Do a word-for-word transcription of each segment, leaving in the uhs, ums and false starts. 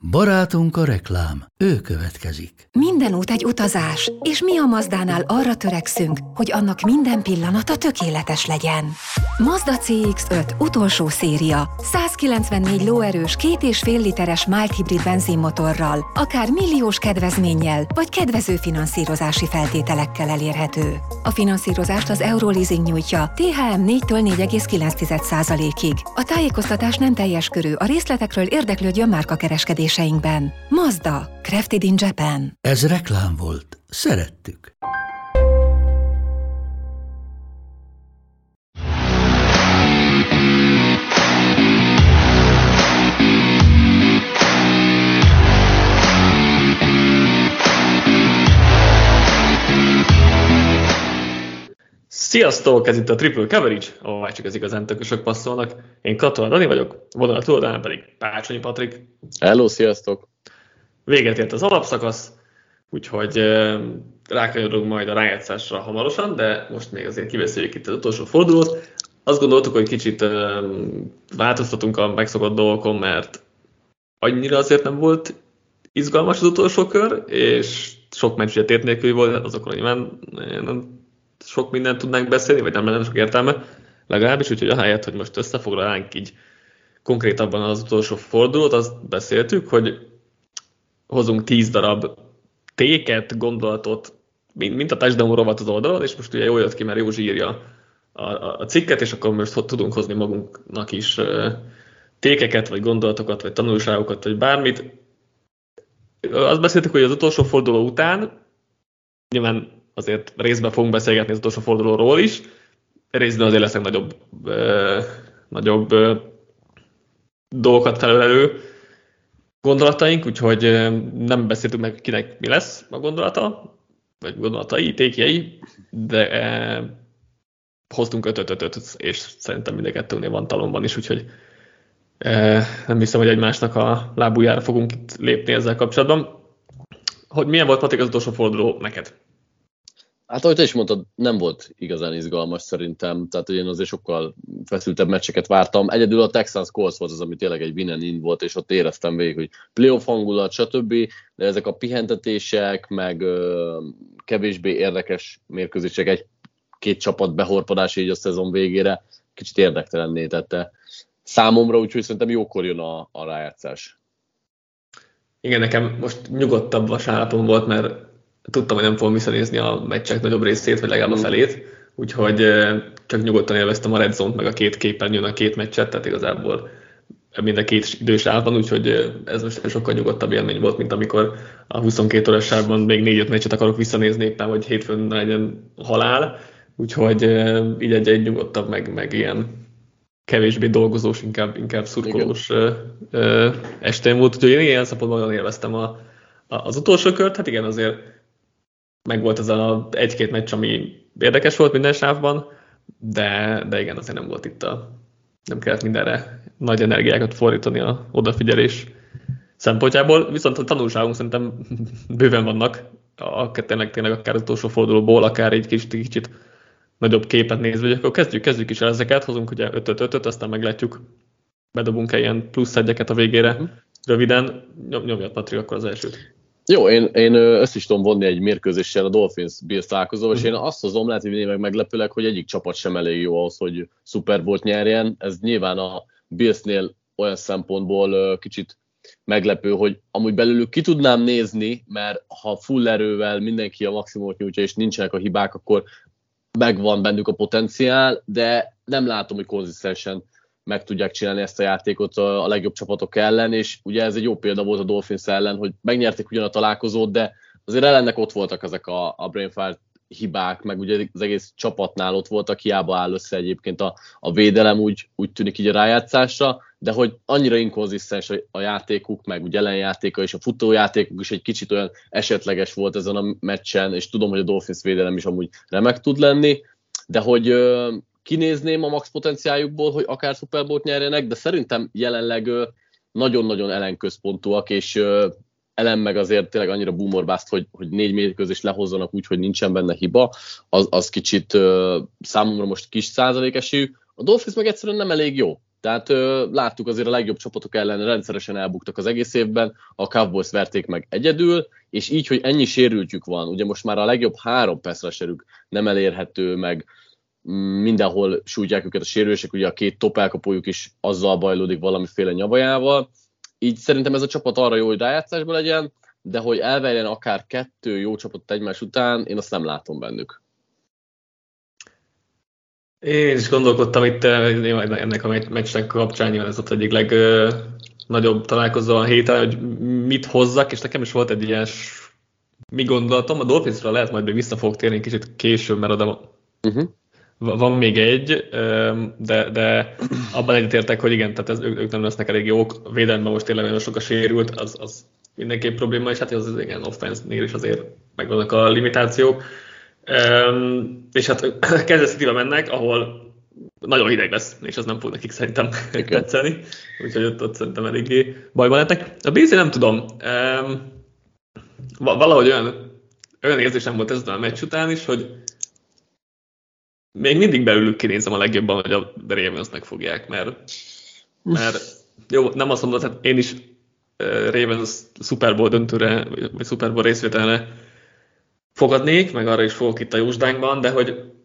Barátunk a reklám, ő következik. Minden út egy utazás, és mi a Mazdánál arra törekszünk, hogy annak minden pillanata tökéletes legyen. Mazda cé iksz öt utolsó széria, százkilencvennégy lóerős, két és fél literes mild hibrid benzinmotorral, akár milliós kedvezménnyel, vagy kedvező finanszírozási feltételekkel elérhető. A finanszírozást az Euroleasing nyújtja té há em négytől négy egész kilenc százalékig. A tájékoztatás nem teljes körű, a részletekről érdeklődjön márkakereskedéseinkben. Mazda, crafted in Japan. Ez reklám volt. Szerettük. Sziasztok! Ez itt a Triple Coverage, ahová csak az igazán tökösök passzolnak. Én Katona Dani vagyok, vonal túloldalán pedig Pácsonyi Patrik. Hello, sziasztok! Véget ért az alapszakasz, úgyhogy rákanyarodunk majd a rájátszásra hamarosan, de most még azért kiveszéljük itt az utolsó fordulót. Azt gondoltuk, hogy kicsit változtatunk a megszokott dolgokon, mert annyira azért nem volt izgalmas az utolsó kör, és sok meccs ugye tét nélkül volt, azokról nyilván nem sok mindent tudnánk beszélni, vagy nem lenne sok értelme, legalábbis, úgyhogy ahelyett, hogy most összefoglalnánk így konkrétabban az utolsó fordulót, azt beszéltük, hogy hozunk tíz darab téket, gondolatot, mint a touchdown rovat az oldalon, és most ugye jól jött ki, mert Józsi írja a, a, a cikket, és akkor most tudunk hozni magunknak is tékeket, vagy gondolatokat, vagy tanulságokat, vagy bármit. Azt beszéltük, hogy az utolsó forduló után, nyilván azért részben fogunk beszélgetni az utolsó fordulóról is, részben azért lesznek nagyobb, ö, nagyobb ö, dolgokat felölelő gondolataink, úgyhogy ö, nem beszéltünk meg, kinek mi lesz a gondolata, vagy gondolatai, tékjei, de ö, hoztunk öt-öt-öt, és szerintem mind a kettőnél van talomban is, úgyhogy ö, nem hiszem, hogy egymásnak a lábújára fogunk itt lépni ezzel kapcsolatban. Hogy milyen volt, Patrik, az utolsó forduló neked? Hát ahogy te is mondtad, nem volt igazán izgalmas szerintem, tehát én azért sokkal feszültebb meccseket vártam. Egyedül a Texans Colts volt az, ami tényleg egy win and in volt, és ott éreztem végig, hogy playoff hangulat, stb. De ezek a pihentetések, meg ö, kevésbé érdekes mérkőzések, egy-két csapat behorpadás így a szezon végére kicsit érdektelenné tette számomra, úgyhogy szerintem jókor jön a, a rájátszás. Igen, nekem most nyugodtabb vasárnapom volt, mert tudtam, hogy nem fogom visszanézni a meccsek nagyobb részét, vagy legalább a felét, úgyhogy csak nyugodtan élveztem a Red Zone-t, meg a két képernyőn a két meccset, tehát igazából mind a két idős állban, úgyhogy ez most sokkal nyugodtabb élmény volt, mint amikor a huszonkét órás sávban még négy-öt meccset akarok visszanézni éppen, hogy hétfőn legyen halál, úgyhogy így egy-egy nyugodtabb, meg, meg ilyen kevésbé dolgozós, inkább, inkább szurkolós estén volt, úgyhogy én ilyen szempontból nagyon élveztem a, a, az utolsó kört, hát igen, azért meg volt az a egy-két meccs, ami érdekes volt minden sávban, de, de igen, azért nem volt itt a... nem kellett mindenre nagy energiákat fordítani a odafigyelés szempontjából, viszont a tanulságunk szerintem bőven vannak, akár tényleg, tényleg akár az utolsó fordulóból, akár egy kicsit, kicsit nagyobb képet nézve, akkor kezdjük, kezdjük is el ezeket, hozunk ugye öt-öt-öt, aztán meglátjuk, bedobunk-e ilyen plusz egyeket a végére. Röviden, nyomjad, Patrik, akkor az elsőt. Jó, én, én össze is tudom vonni egy mérkőzéssel a Dolphins-Bills találkozó, és én azt hozom, lehet, hogy némileg meglepőleg, hogy egyik csapat sem elég jó ahhoz, hogy Super Bowl-t nyerjen. Ez nyilván a Billsnél olyan szempontból kicsit meglepő, hogy amúgy belőlük ki tudnám nézni, mert ha full erővel mindenki a maximumot nyújtja, és nincsenek a hibák, akkor megvan bennük a potenciál, de nem látom, hogy konzisztensen meg tudják csinálni ezt a játékot a legjobb csapatok ellen, és ugye ez egy jó példa volt a Dolphins ellen, hogy megnyerték ugyan a találkozót, de azért ellennek ott voltak ezek a, a brainfart hibák, meg ugye az egész csapatnál ott voltak, hiába áll össze egyébként a, a védelem, úgy, úgy tűnik így a rájátszásra, de hogy annyira inkonzisztens a játékuk, meg ugye ellenjátéka és a futójátékuk is egy kicsit olyan esetleges volt ezen a meccsen, és tudom, hogy a Dolphins védelem is amúgy remek tud lenni, de hogy ö, kinézném a max potenciáljukból, hogy akár Super Bowl-t nyerjenek, de szerintem jelenleg ö, nagyon-nagyon ellenközpontúak, és ö, ellen meg azért tényleg annyira boomerbászt, hogy, hogy négy mérkőzést lehozzanak úgy, hogy nincsen benne hiba, az, az kicsit ö, számomra most kis százalék esélyű. A Dolphins meg egyszerűen nem elég jó. Tehát ö, láttuk azért a legjobb csapatok ellen rendszeresen elbuktak az egész évben, a Cowboys verték meg egyedül, és így, hogy ennyi sérültjük van, ugye most már a legjobb három pass rusherük nem elérhető, meg mindenhol sújtják őket a sérülések, ugye a két top elkapójuk is azzal bajlódik valamiféle nyavajával. Így szerintem ez a csapat arra jó, hogy rájátszásban legyen, de hogy elverjen akár kettő jó csapatot egymás után, én azt nem látom bennük. Én is gondolkodtam itt ennek a meccsnek kapcsán, nyilván ez ott egyik legnagyobb találkozó a héten, hogy mit hozzak, és nekem is volt egy ilyen mi gondolatom, a Dolphinsra lehet majd még vissza fogok térni kicsit később, mert oda uh-huh. van még egy, de, de abban egyetértek, hogy igen, tehát ez, ők, ők nem lesznek elég jók, védelemben most tényleg nagyon sok a sérült, az, az mindenképp probléma, és hát az, az igen, offense-nél is azért megvannak a limitációk. Um, és hát Kansas City-be mennek, ahol nagyon hideg lesz, és az nem fog nekik szerintem tetszeni, úgyhogy ott, ott szerintem eléggé bajban lettek. A bé cé nem tudom, um, valahogy olyan, olyan érzésem volt ezzel a meccs után is, hogy még mindig belülük kinézem a legjobban, hogy a Ravens megfogják, mert, mert jó, nem azt mondod, hát én is uh, Ravens Super Bowl döntőre, vagy Super Bowl részvételre fogadnék, meg arra is fogok itt a jósdánkban, de hogy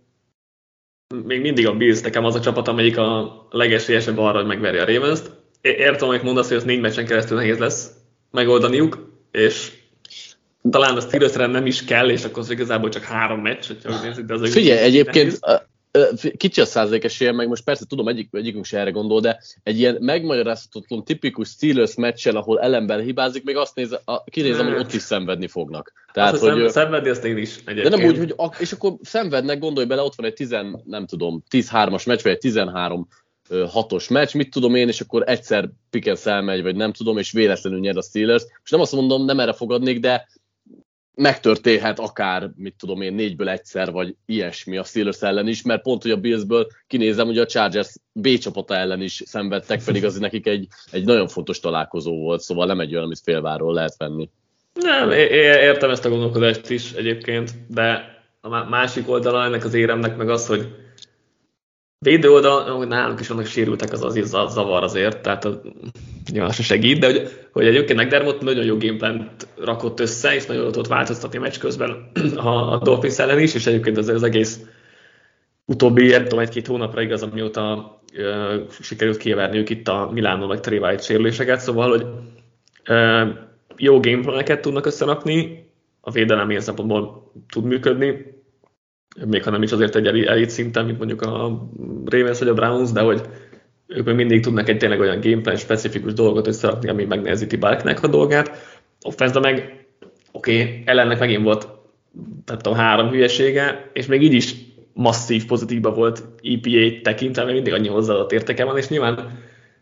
még mindig a Bills nekem az a csapat, amelyik a legesélyesebb arra, hogy megverje a Ravens-t. Értem, hogy mondasz, hogy ezt négy meccsen keresztül nehéz lesz megoldaniuk, és talán a Steelersre nem is kell, és akkor az igazából csak három meccs, hogyha úgy nézzük, de az Figyelj, egyébként kicsi a százalék esélye, meg most persze tudom, egyik, egyikünk se erre gondol, de egy ilyen megmagyarázhatatlan, tipikus Steelers meccsen, ahol ellenben hibázik, még azt néz, a, kinézem, hogy ott is szenvedni fognak. Tehát, azt, hogy szem, szenvedni azt én is egyébként. De nem úgy, hogy a, és akkor szenvednek, gondolj bele, ott van egy tíz, nem tudom, tíz-hármas meccs, vagy egy tizenhárom hatos meccs, mit tudom én, és akkor egyszer Pickens elmegy, vagy nem tudom, és véletlenül nyer a Steelers. És nem azt mondom, nem erre fogadnék, de megtörténhet akár, mit tudom én, négyből egyszer, vagy ilyesmi a Steelers ellen is, mert pont, hogy a Billsből kinézem, hogy a Chargers B csapata ellen is szenvedtek, pedig az nekik egy, egy nagyon fontos találkozó volt, szóval nem egy olyan, amit félváról lehet venni. Nem, értem ezt a gondolkodást is egyébként, de a másik oldala ennek az éremnek meg az, hogy védő oldal, nálunk is vannak sérültek, az azért zavar azért, tehát az, nyilván se segít, de hogy, hogy egyébként McDermott nagyon jó gameplant rakott össze, és nagyon tudott változtatni a meccs közben a, a Dolphins ellen is, és egyébként az, az egész utóbbi, nem tudom, egy-két hónapra igaz, amióta uh, sikerült kiverniük itt a Milánó meg Trey White sérüléseket, szóval, hogy uh, jó gameplaneket tudnak összerakni, a védelem ilyen szempontból tud működni, még ha nem is azért egy elit szinten, mint mondjuk a Ravens vagy a Browns, de hogy ők még mindig tudnak egy tényleg olyan gameplan specifikus dolgot összerakni, ami megnehezíti Barknek a dolgát. Offense-de meg, oké, okay, ellennek megint volt, tehát a három hülyesége, és még így is masszív pozitívba volt é pé á tekintve, mert mindig annyi hozzáadott értéke van, és nyilván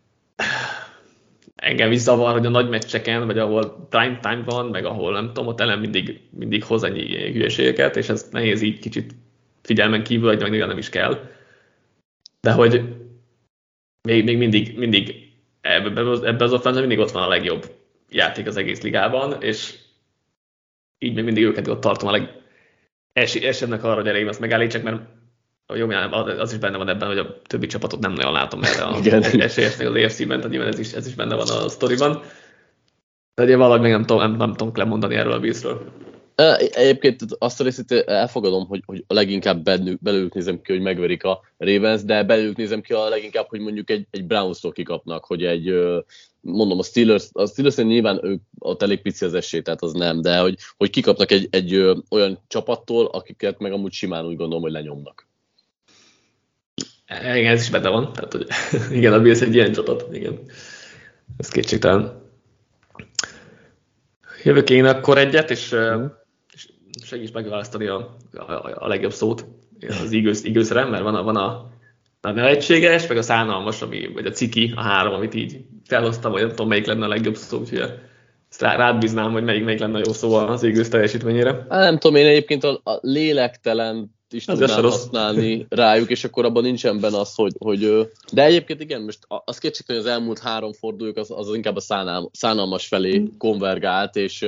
engem is zavar, hogy a nagy meccseken, vagy ahol prime time van, meg ahol nem tudom, ott ellen mindig, mindig hoz ennyi hülyeségeket, és ez nehéz így kicsit figyelmen kívül, hogy meg nem is kell. De hogy még, még mindig, mindig ebben ebbe az offense mindig ott van a legjobb játék az egész ligában, és így még mindig őket ott tartom a legesebbnek arra, hogy a Ravens megállítsák, mert jó, az is benne van ebben, hogy a többi csapatot nem nagyon látom erre a esélyesnek az á ef cé-ben, tehát ez is, ez is benne van a sztoriban. De ugye valahogy még nem tudom, nem, nem tudom lemondani erről a Billsről. Egyébként azt a részét elfogadom, hogy, hogy a leginkább belőlük nézem ki, hogy megverik a Ravens, de belőlük nézem ki a leginkább, hogy mondjuk egy, egy Browns-tól kikapnak, hogy egy, mondom, a Steelers, a Steelers-nél nyilván ők ott elég pici az esély, tehát az nem, de hogy, hogy kikapnak egy, egy olyan csapattól, akiket meg amúgy simán úgy gondolom, hogy lenyomnak. Igen, ez is benne van. Tehát, hogy igen, a Bills egy ilyen csapat. Igen. Ez kétségtelen. Jövök én akkor egyet, és, mm. és segíts megválasztani a, a, a legjobb szót az igőzre, mert van a, van a, a nevetséges, meg a szánalmas, ami, vagy a ciki, a három, amit így felhoztam, vagy nem tudom, melyik lenne a legjobb szó, úgyhogy ezt rád bíznám, hogy melyik, melyik lenne a jó szó az igőz teljesítményére. Nem tudom, én egyébként a, a lélektelen is tudnám használni rájuk, és akkor abban nincsen benne az, hogy, hogy... De egyébként igen, most az kétségtelen, hogy az elmúlt három fordulók az, az inkább a szánal, szánalmas felé konvergált, és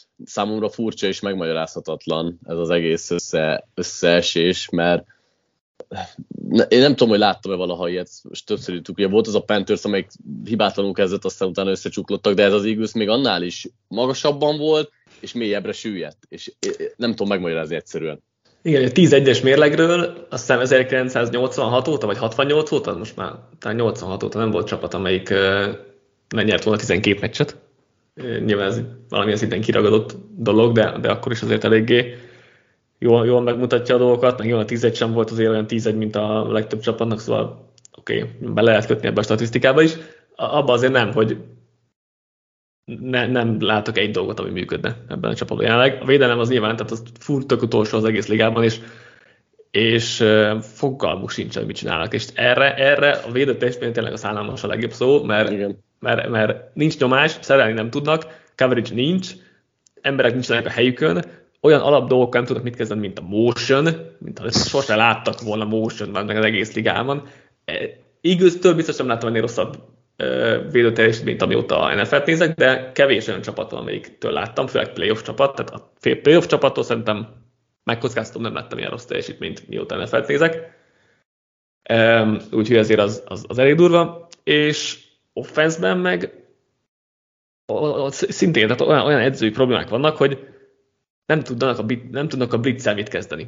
számomra furcsa és megmagyarázhatatlan ez az egész össze, összeesés, mert én nem tudom, hogy láttam-e valaha ilyet, most többször jutunk, ugye volt az a Panthers, amelyik hibátlanul kezdett, aztán utána összecsuklottak, de ez az Eagles még annál is magasabban volt, és mélyebbre süllyedt, és nem tudom megmagyarázni egyszerűen. Igen, a tíz egyes mérlegről, aztán ezerkilencszáznyolcvanhat óta, vagy hatvannyolc óta, most már talán nyolcvanhat óta nem volt csapat, amelyik nem nyert volna tizenkét meccset. Nyilván ez valamilyen szinten kiragadott dolog, de, de akkor is azért eléggé jól, jól megmutatja a dolgokat, meg jól a tíz egy sem volt azért olyan tíz egy, mint a legtöbb csapatnak, szóval oké, okay, be lehet kötni ebbe a statisztikába is. Abba azért nem, hogy ne, nem látok egy dolgot, ami működne ebben a csapatban jelenleg. A védelem az nyilván, tehát az full tök utolsó az egész ligában, és, és uh, fogalmuk sincs, hogy mit csinálnak. És erre, erre a védő teljesítmény tényleg a szállalmas a legjobb szó, mert, mert, mert nincs nyomás, szerelni nem tudnak, coverage nincs, emberek nincsenek a helyükön, olyan alap dolgokkal nem tudnak mit kezdeni, mint a motion, mint ha sosem láttak volna motion meg az egész ligában. Eagles-től biztos nem láttam ennél rosszabb védő teljesítményt, amióta a en ef el-t nézek, de kevés olyan csapat van, amelyiktől láttam, főleg playoff csapat, tehát a playoff csapattól szerintem megkockáztatom, nem láttam ilyen rossz teljesítményt, mióta en ef el-t nézek. Úgyhogy ezért az, az, az elég durva. És offenszben meg szintén tehát olyan, olyan edzői problémák vannak, hogy nem tudnak a, nem tudnak a blitz-el mit kezdeni.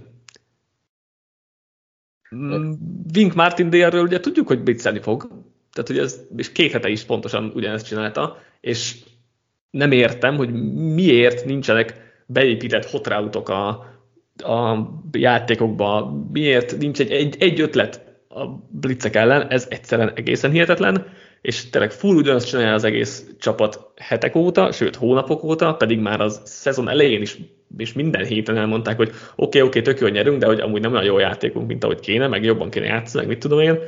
Wink Martindale-ről ugye tudjuk, hogy blitzelni fog, tehát hogy ez, és két hete is pontosan ugyanezt csinálta, és nem értem, hogy miért nincsenek beépített hot route-ok a, a játékokba, miért nincs egy, egy, egy ötlet a blitzek ellen, ez egyszerűen egészen hihetetlen, és tényleg full ugyanazt csinálja az egész csapat hetek óta, sőt hónapok óta, pedig már az szezon elején is, és minden héten elmondták, hogy oké, okay, oké, okay, tök jól nyerünk, de hogy amúgy nem olyan jó játékunk, mint ahogy kéne, meg jobban kéne játszani, meg mit tudom én.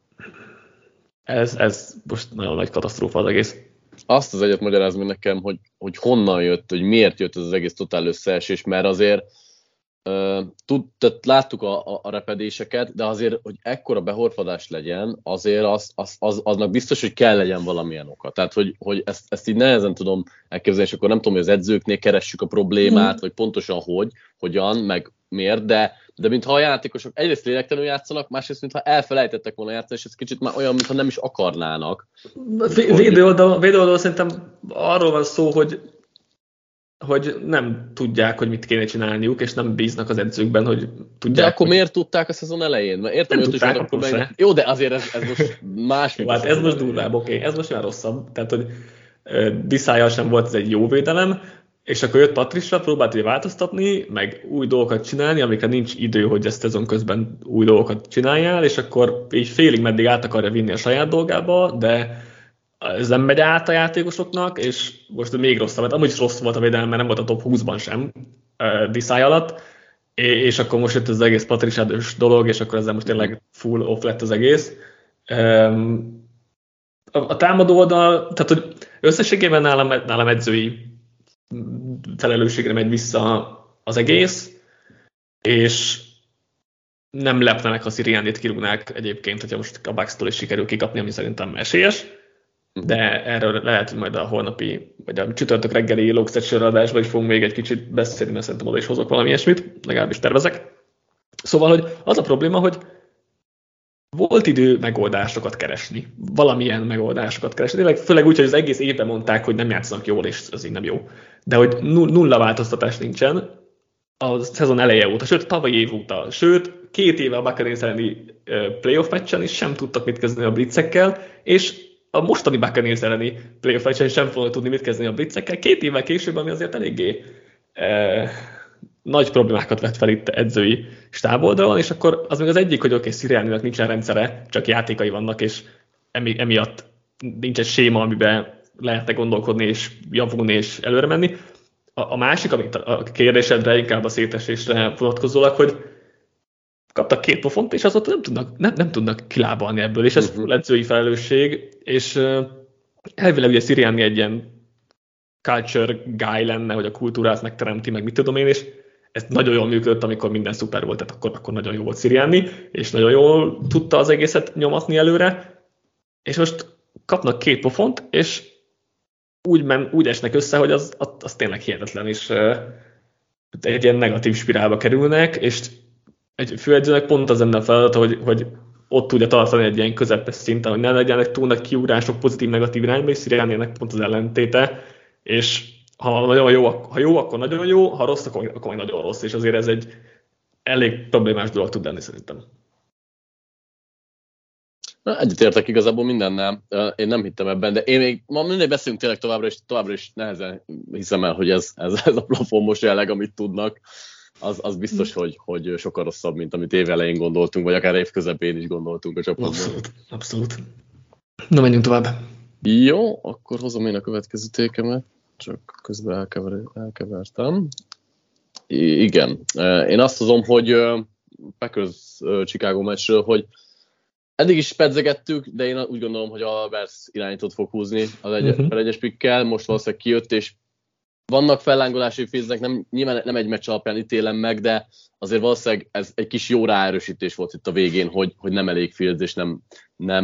Ez, ez most nagyon nagy katasztrófa az egész. Azt az egyet magyarázd meg nekem, hogy, hogy honnan jött, hogy miért jött ez az egész totál összeesés, mert azért uh, tud, tehát láttuk a, a, a repedéseket, de azért, hogy ekkora behorfadás legyen, azért az, az, az, aznak biztos, hogy kell legyen valamilyen oka. Tehát, hogy, hogy ezt, ezt így nehezen tudom elképzelni, és akkor nem tudom, hogy az edzőknél keressük a problémát, mm. vagy pontosan hogy, hogyan, meg miért, de de mintha a játékosok egyrészt lélektelenül játszanak, másrészt mintha elfelejtettek volna játszani, és ez kicsit már olyan, mintha nem is akarnának. Védőoldal, védőoldal szerintem arról van szó, hogy, hogy nem tudják, hogy mit kéne csinálniuk, és nem bíznak az edzőkben, hogy tudják. De akkor hogy... miért tudták a szezon elején? Mert értem, nem hogy tudták, akkor meg... Jó, de azért ez, ez most más. Jó, hát ez most durvább, oké, okay. Ez most már rosszabb. Tehát, hogy uh, Diszájjal sem volt ez egy jó védelem, és akkor jött Patricia, próbált ugye változtatni, meg új dolgokat csinálni, amikre nincs idő, hogy ezt szezon közben új dolgokat csináljál, és akkor így félig meddig át akarja vinni a saját dolgába, de ez nem megy át a játékosoknak, és most még rosszabb, mert amúgy is rossz volt a védelem, mert nem volt a top húszban sem uh, Diszály alatt, és akkor most jött az egész Patricia-ös dolog, és akkor ezzel most tényleg full off lett az egész. Um, a, a támadó oldal, tehát hogy összességében nálam, nálam edzői felelősségre megy vissza az egész, és nem lepne meg, ha Siriannit kirúgnák egyébként, hogyha most a Bucks-tól is sikerül kikapni, ami szerintem esélyes, de erről lehet, hogy majd a holnapi, vagy a csütörtök reggeli Logstat adásban is fogunk még egy kicsit beszélni, mert szerintem oda is hozok valami ilyesmit, legalábbis tervezek. Szóval, hogy az a probléma, hogy volt idő megoldásokat keresni, valamilyen megoldásokat keresni, tényleg, főleg úgy, hogy az egész évben mondták, hogy nem játszanak jól, és az így nem jó. De hogy nulla változtatás nincsen a szezon eleje óta, sőt, tavalyi év óta, sőt, két éve a Buccaneers elleni playoff meccsen is sem tudtak mit kezdeni a blitzekkel, és a mostani Buccaneers elleni playoff meccsen sem fognak tudni mit kezdeni a blitzekkel. Két évvel később, ami azért eléggé eh, nagy problémákat vett fel itt edzői stáboldalon, és akkor az még az egyik, hogy oké, okay, Sirianninak nincsen rendszere, csak játékai vannak, és emi, emiatt nincs egy séma, amiben lehetne gondolkodni, és javulni, és előre menni. A, a másik, amit a kérdésedre, inkább a szétesésre vonatkozólag, hogy kaptak két pofont, és azóta nem tudnak, nem, nem tudnak kilábalni ebből, és ez uh-huh. edzői felelősség, és uh, elvileg ugye Sirianni egy ilyen culture guy lenne, hogy a kultúrát megteremti, meg mit tudom én, és ez nagyon jól működött, amikor minden szuper volt, tehát akkor, akkor nagyon jó volt Sirianni, és nagyon jól tudta az egészet nyomatni előre, és most kapnak két pofont, és úgy, men, úgy esnek össze, hogy az, az, az tényleg hihetetlen, és uh, egy ilyen negatív spirálba kerülnek, és egy főedzőnek pont az lenne a feladata, hogy, hogy ott tudja tartani egy ilyen közepes szinten, hogy ne legyenek túl nagy kiugrások pozitív-negatív irányba, és Sirianninek pont az ellentéte, és ha nagyon jó, ha jó, akkor nagyon jó, ha rossz, akkor, akkor meg nagyon rossz, és azért ez egy elég problémás dolog tud lenni szerintem. Egyetértek igazából mindennel. Én nem hittem ebben, de én még ma mindegy beszélünk tényleg továbbra is, továbbra is nehezen hiszem el, hogy ez, ez, ez a plafon most jelenleg, amit tudnak, az, az biztos, hogy, hogy sokkal rosszabb, mint amit év elején gondoltunk, vagy akár év közepén is gondoltunk a csapatban. Abszolút, abszolút. Na, menjünk tovább. Jó, akkor hozom én a következő tékemet, csak közben elkever, elkevertem. I- igen, én azt hozom, hogy Packers-Chicago meccsről, hogy eddig is pedzegettük, de én úgy gondolom, hogy a Bears irányítót fog húzni az egy, uh-huh. per egyes pikkel, most valószínűleg kijött, és vannak fellángolási féznek, nem, nyilván nem egy meccs alapján ítélem meg, de azért valószínűleg ez egy kis jó ráerősítés volt itt a végén, hogy, hogy nem elég Fields, és nem, nem,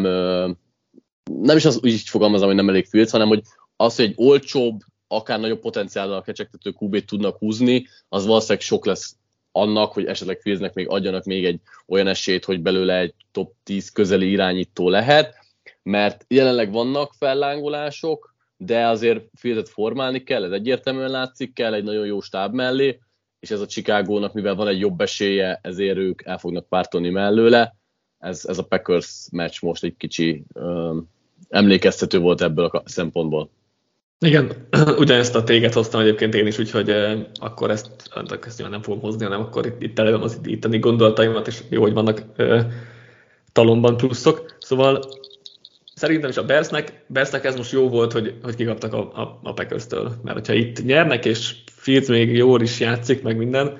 nem is az úgy fogalmazom, hogy nem elég Fields, hanem hogy az, hogy egy olcsóbb, akár nagyobb potenciállal a kecsegtető kú bét tudnak húzni, az valószínűleg sok lesz annak, hogy esetleg Fieldsnek még adjanak még egy olyan esélyt, hogy belőle egy top tíz közeli irányító lehet, mert jelenleg vannak fellángolások, de azért Fieldet formálni kell, ez egyértelműen látszik, kell egy nagyon jó stáb mellé, és ez a Chicagónak, mivel van egy jobb esélye, ezért ők el fognak pártolni mellőle. Ez, ez a Packers meccs most egy kicsi um, emlékeztető volt ebből a szempontból. Igen, ugyanezt a téget hoztam egyébként én is, úgyhogy eh, akkor ezt, ezt nyilván nem fogom hozni, hanem akkor itt, itt előbb az itteni gondolataimat, és jó, hogy vannak eh, talomban pluszok. Szóval szerintem is a Bearsnek, Bearsnek ez most jó volt, hogy, hogy kikaptak a, a, a Packers-től, mert hogyha itt nyernek, és Fields még jól is játszik, meg minden,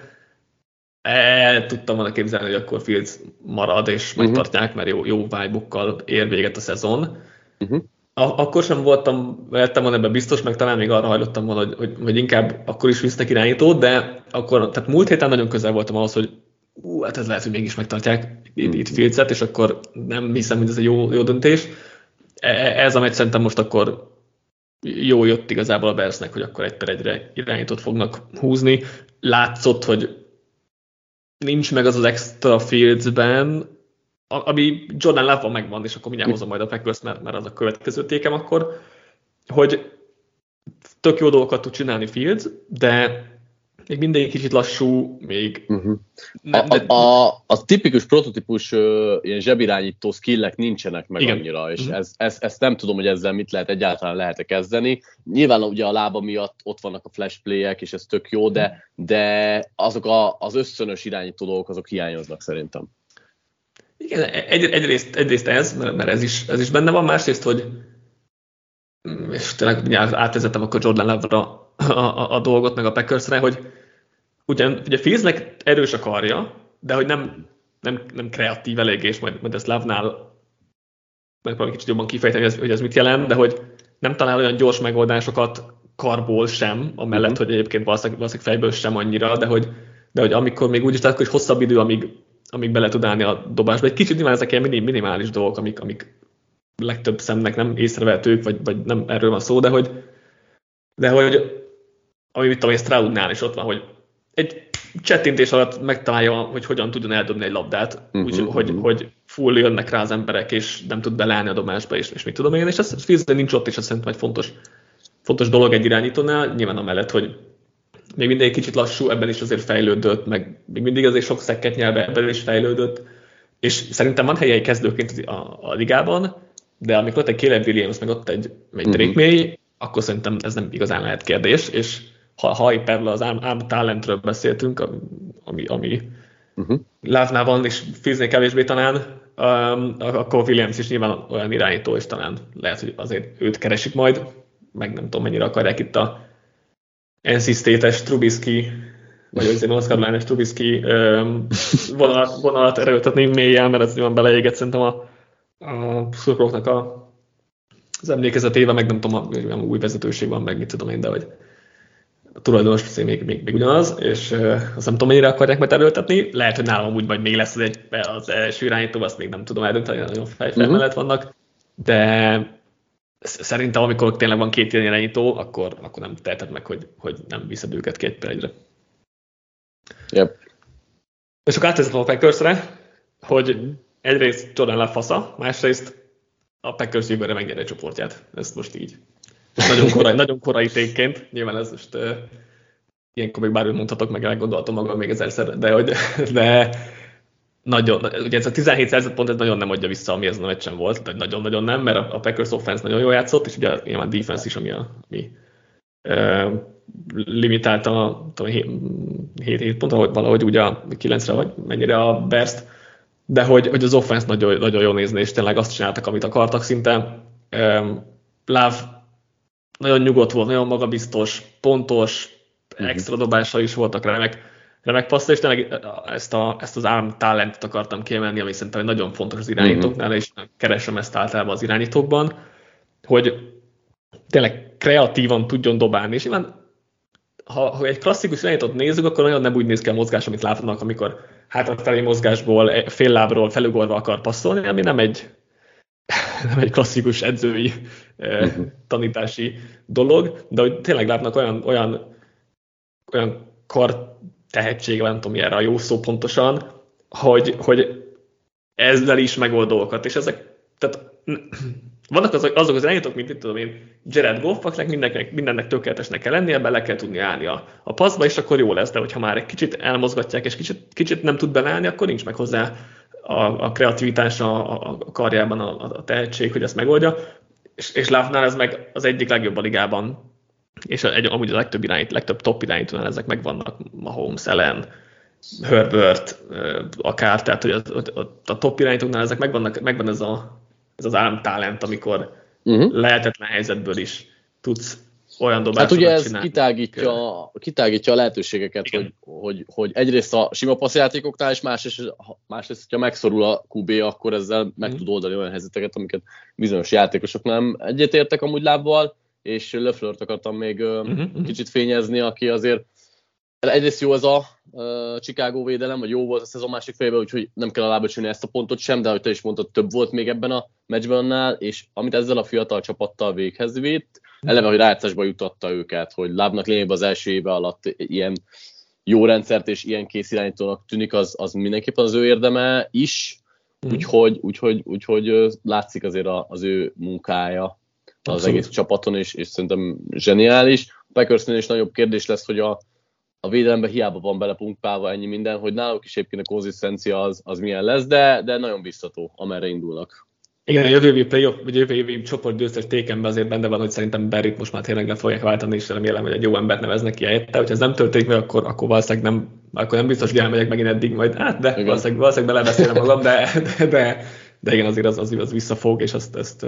el tudtam volna képzelni, hogy akkor Fields marad, és uh-huh. megtartják, mert jó, jó vibe-okkal ér véget a szezon. Uh-huh. Akkor sem voltam, vettem volna ebben biztos, meg talán még arra hajlottam volna, hogy, hogy, hogy inkább akkor is visznek irányítót, de akkor, tehát múlt héten nagyon közel voltam ahhoz, hogy ú, hát ez lehet, hogy mégis megtartják itt, itt Fields-et, és akkor nem hiszem, hogy ez egy jó, jó döntés. Ez a meccs szerintem most akkor jó jött igazából a Bearsnek, hogy akkor egy per egyre irányítót fognak húzni. Látszott, hogy nincs meg az az extra Fieldsben, ami Jordan Love-ban megvan, és akkor mindjárt hozom majd a Packers, mert, mert az a következő tékem akkor, hogy tök jó dolgokat tud csinálni Fields, de még mindig kicsit lassú, még... Uh-huh. Nem, a, a, a, a tipikus prototípus uh, ilyen zsebirányító skillek nincsenek meg igen. annyira, és uh-huh. ez, ez, ezt nem tudom, hogy ezzel mit lehet egyáltalán lehet kezdeni. Nyilván ugye a lába miatt ott vannak a flash playek, és ez tök jó, de, de azok a, az ösztönös irányító dolgok, azok hiányoznak szerintem. Igen, egy, egyrészt, egyrészt ez, mert ez is, ez is benne van, másrészt, hogy és tényleg átvezetem akkor Jordan Love-ra a, a, a dolgot, meg a Packersre, hogy ugyan, ugye Fieldsnek erős a karja, de hogy nem, nem, nem kreatív eléggé, és majd, majd ezt Love-nál megpróbálom kicsit jobban kifejteni, hogy ez, hogy ez mit jelent, de hogy nem talál olyan gyors megoldásokat karból sem, amellett, uh-huh. hogy egyébként valószínűleg, valószínűleg fejből sem annyira, de hogy, de hogy amikor még úgy is, tehát, hogy hosszabb idő, amíg amíg bele tud állni a dobásba. Egy kicsit nyilván ezek ilyen minimális dolgok, amik, amik legtöbb szemnek nem észrevehetők, vagy, vagy nem erről van szó, de hogy, de hogy ami mit tudom én, Stroudnál is ott van, hogy egy csettintés alatt megtalálja, hogy hogyan tudjon eldobni egy labdát, uh-huh, úgy, uh-huh. hogy, hogy full jönnek rá az emberek, és nem tud beleállni a dobásba, és, és mit tudom én, és ez Fieldsnél nincs ott, és ez szerintem egy fontos, fontos dolog egy irányítónál, nyilván amellett, hogy még mindig egy kicsit lassú, ebben is azért fejlődött, meg még mindig azért sok szekket nyelv, ebben is fejlődött, és szerintem van helye egy kezdőként a, a ligában, de amikor ott egy Caleb Williams, meg ott egy, egy Drake May, akkor szerintem ez nem igazán lehet kérdés, és ha, ha éppen az ám, ám talentről beszéltünk, ami, ami uh-huh. Love-nál van, és Fieldsnél kevésbé talán, um, akkor Williams is nyilván olyan irányító, és talán lehet, hogy azért őt keresik majd, meg nem tudom, mennyire akarják itt a en cé State-es Trubisky, vagy az North Carolina-es Trubisky um, vonalat, vonalat erőltetni mélyen, mert ez nyilván beleégett szerintem a, a szurkolóknak a, az emlékezetével, meg nem tudom, a, új vezetőség van, meg mit tudom én, de hogy a tulajdonos még, még, még ugyanaz, és uh, azt nem tudom, mennyire akarják majd erőltetni. Lehet, hogy nálam úgy majd még lesz az, egy, az első irányító, azt még nem tudom eldönteni, nagyon fejfel uh-huh. mellett vannak, de szerintem, amikor tényleg van két ilyen irányító, akkor, akkor nem teheted meg, hogy, hogy nem viszed őket két per egyre. Yep. És akkor átvezetem a Packersre, hogy egyrészt Jordan Love fasza, másrészt a Packers jövőre megnyeri a csoportját. Ezt most így. Nagyon korai, nagyon korai tékként. Nyilván ez most uh, ilyenkor még bármit mondhatok, meg elgondoltam magam még ezerszer, de, hogy, de nagyon, ugye ez a tizenhét szerzett pont ez nagyon nem adja vissza, ami ezen a meccsen volt, de nagyon-nagyon nem, mert a Packers offense nagyon jól játszott, és ugye nyilván defense is, ami, a, ami uh, limitálta a hét pontra, vagy valahogy ugye a kilencre, vagy mennyire a Bears-t, de hogy, hogy az offense nagyon, nagyon jól nézni, és tényleg azt csináltak, amit akartak szinte. Um, Love nagyon nyugodt volt, nagyon magabiztos, pontos, extra dobásai is voltak, remek, remek passzol, és tényleg ezt, a, ezt az arm talentet akartam kiemelni, ami szerintem nagyon fontos az irányítóknál, és keresem ezt általában az irányítókban, hogy tényleg kreatívan tudjon dobálni, és nyilván ha, ha egy klasszikus irányítót nézzük, akkor nagyon nem úgy néz ki a mozgás, amit látnak, amikor hátrafelé mozgásból, fél lábról felugorva akar passzolni, ami nem egy, nem egy klasszikus edzői eh, tanítási dolog, de hogy tényleg látnak olyan, olyan, olyan kar tehetsége, nem tudom, erre a jó szó pontosan, hogy, hogy ezzel is megold dolgokat, és ezek, tehát vannak azok, azok az irányítók, mint itt tudom én, Jared Goff, akinek mindennek, mindennek tökéletesnek kell lennie, bele kell tudni állni a, a passzba, és akkor jó lesz, de hogyha már egy kicsit elmozgatják, és kicsit, kicsit nem tud beleállni, akkor nincs meg hozzá a, a kreativitás a, a karjában a, a tehetség, hogy ezt megoldja, és, és Love-nál ez meg az egyik legjobb a ligában, és egy, amúgy a legtöbb irányít, legtöbb top irányítónál ezek megvannak, Mahomes, Allen, Herbert, akár, tehát hogy a, a, a top irányítóknál ezek megvannak, megvan ez, a, ez az arm talent, amikor uh-huh. lehetetlen helyzetből is tudsz olyan dobásokat hát ugye ez csinálni. kitágítja, kitágítja a lehetőségeket, hogy, hogy, hogy egyrészt a sima passzjátékoknál, és másrészt, másrészt, hogyha megszorul a kú bé, akkor ezzel meg uh-huh. tud oldani olyan helyzeteket, amiket bizonyos játékosok nem egyetértek amúgy lábbal, és LeFleurt akartam még uh-huh. kicsit fényezni, aki azért egyrészt jó ez a uh, Chicago védelem, vagy jó volt a szezon másik fejében, úgyhogy nem kell alábecsülni ezt a pontot sem, de ahogy te is mondtad, több volt még ebben a meccsben annál, és amit ezzel a fiatal csapattal véghez vitt, eleve, hogy rájátszásba jutatta őket, hogy Love-nak lényegében az első éve alatt ilyen jó rendszert és ilyen kész irányítónak tűnik, az, az mindenképpen az ő érdeme is, mm. úgyhogy, úgyhogy, úgyhogy látszik azért az ő munkája az Abszolút. Egész csapaton, és, és szerintem zseniális. A Packersnél is nagyobb kérdés lesz, hogy a, a védelemben hiába van belepunktálva ennyi minden, hogy náluk is egyébként a konzisztencia az, az milyen lesz, de, de nagyon biztató, amerre indulnak. Igen, a jövő évi playoff, vagy jövő évi csoportgyőztes tékenben azért benne van, hogy szerintem Barryt most már tényleg le fogják váltani, és remélem, hogy egy jó embert neveznek ki helyette. Hogyha ez nem történik meg, akkor, akkor valószínűleg nem, akkor nem biztos, hogy elmegyek megint eddig majd. Hát, de igen. valószínűleg, valószínűleg belebeszélem magam, de, de, de, de igen, azért az, az, az visszafog, és azt, ezt,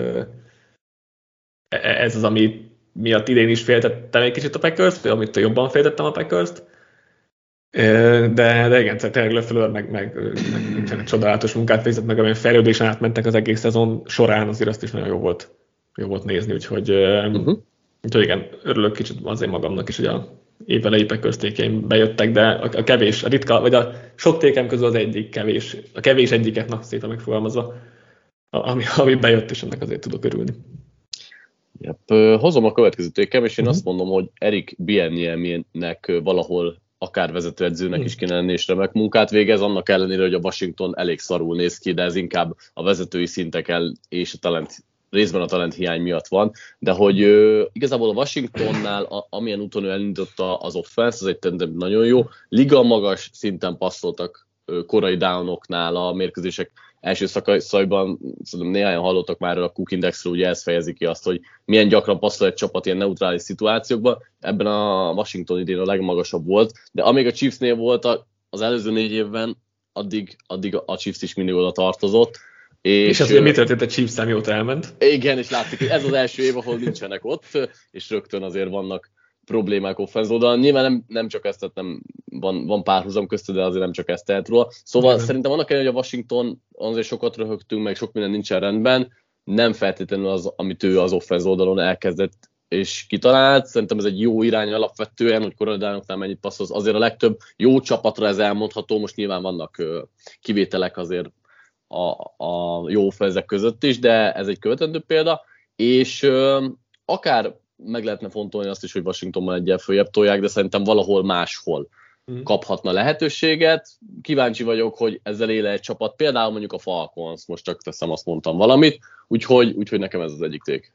ez az, ami miatt idén is féltettem egy kicsit a Packers-t, vagy amit jobban féltettem a Packers-t. De, de igen, tényleg LeFleur meg, meg, meg, meg csodálatos munkát végzett, meg amilyen fejlődésen átmentek az egész szezon során, azért azt is nagyon jó volt, jó volt nézni, úgyhogy, uh-huh. úgyhogy igen, örülök kicsit azért magamnak is, hogy a évelei Packers tékeim bejöttek, de a, a kevés, a ritka, vagy a sok tékem közül az egyik kevés, a kevés egyiket, na szépen megfogalmazva, ami, ami bejött, és ennek azért tudok örülni. Yep. Hozom a következő tékem, és én uh-huh. azt mondom, hogy Eric Bieniemynek valahol akár vezetőedzőnek hmm. is kéne lenni, és remek munkát végez, annak ellenére, hogy a Washington elég szarul néz ki, de ez inkább a vezetői szintekkel és a talent, részben a talent hiány miatt van, de hogy ö, igazából a Washingtonnál, a, amilyen úton ő elindította az offense, az egy nagyon jó, liga magas szinten passzoltak ö, korai downoknál a mérkőzések első szakaszaiban, szerintem néhányan hallottak már a Cook Indexről, ugye ez fejezi ki azt, hogy milyen gyakran passzol egy csapat ilyen neutrális szituációkban. Ebben a Washington idén a legmagasabb volt, de amíg a Chiefsnél volt az előző négy évben, addig, addig a Chiefs is mindig oda tartozott. És, és azért mi történt a Chiefs-szám, mióta elment? Igen, és látszik, hogy ez az első év, ahol nincsenek ott, és rögtön azért vannak problémák offense oldalon. Nyilván nem, nem csak ezt, tehát nem, van, van párhuzam köztük, de azért nem csak ezt tehet róla. Szóval igen. Szerintem annak ellenére, hogy a Washington azért sokat röhögtünk, meg sok minden nincsen rendben, nem feltétlenül az, amit ő az offense oldalon elkezdett és kitalált. Szerintem ez egy jó irány alapvetően, hogy koronadánoknál mennyit passzoz. Azért a legtöbb jó csapatra ez elmondható, most nyilván vannak kivételek azért a, a jó offense között is, de ez egy követendő példa, és akár meg lehetne fontolni azt is, hogy Washingtonban egyel följebb tolják, de szerintem valahol máshol kaphatna lehetőséget. Kíváncsi vagyok, hogy ezzel éle egy csapat, például mondjuk a Falcons, most csak teszem, azt mondtam valamit, úgyhogy, úgyhogy nekem ez az egyik ték.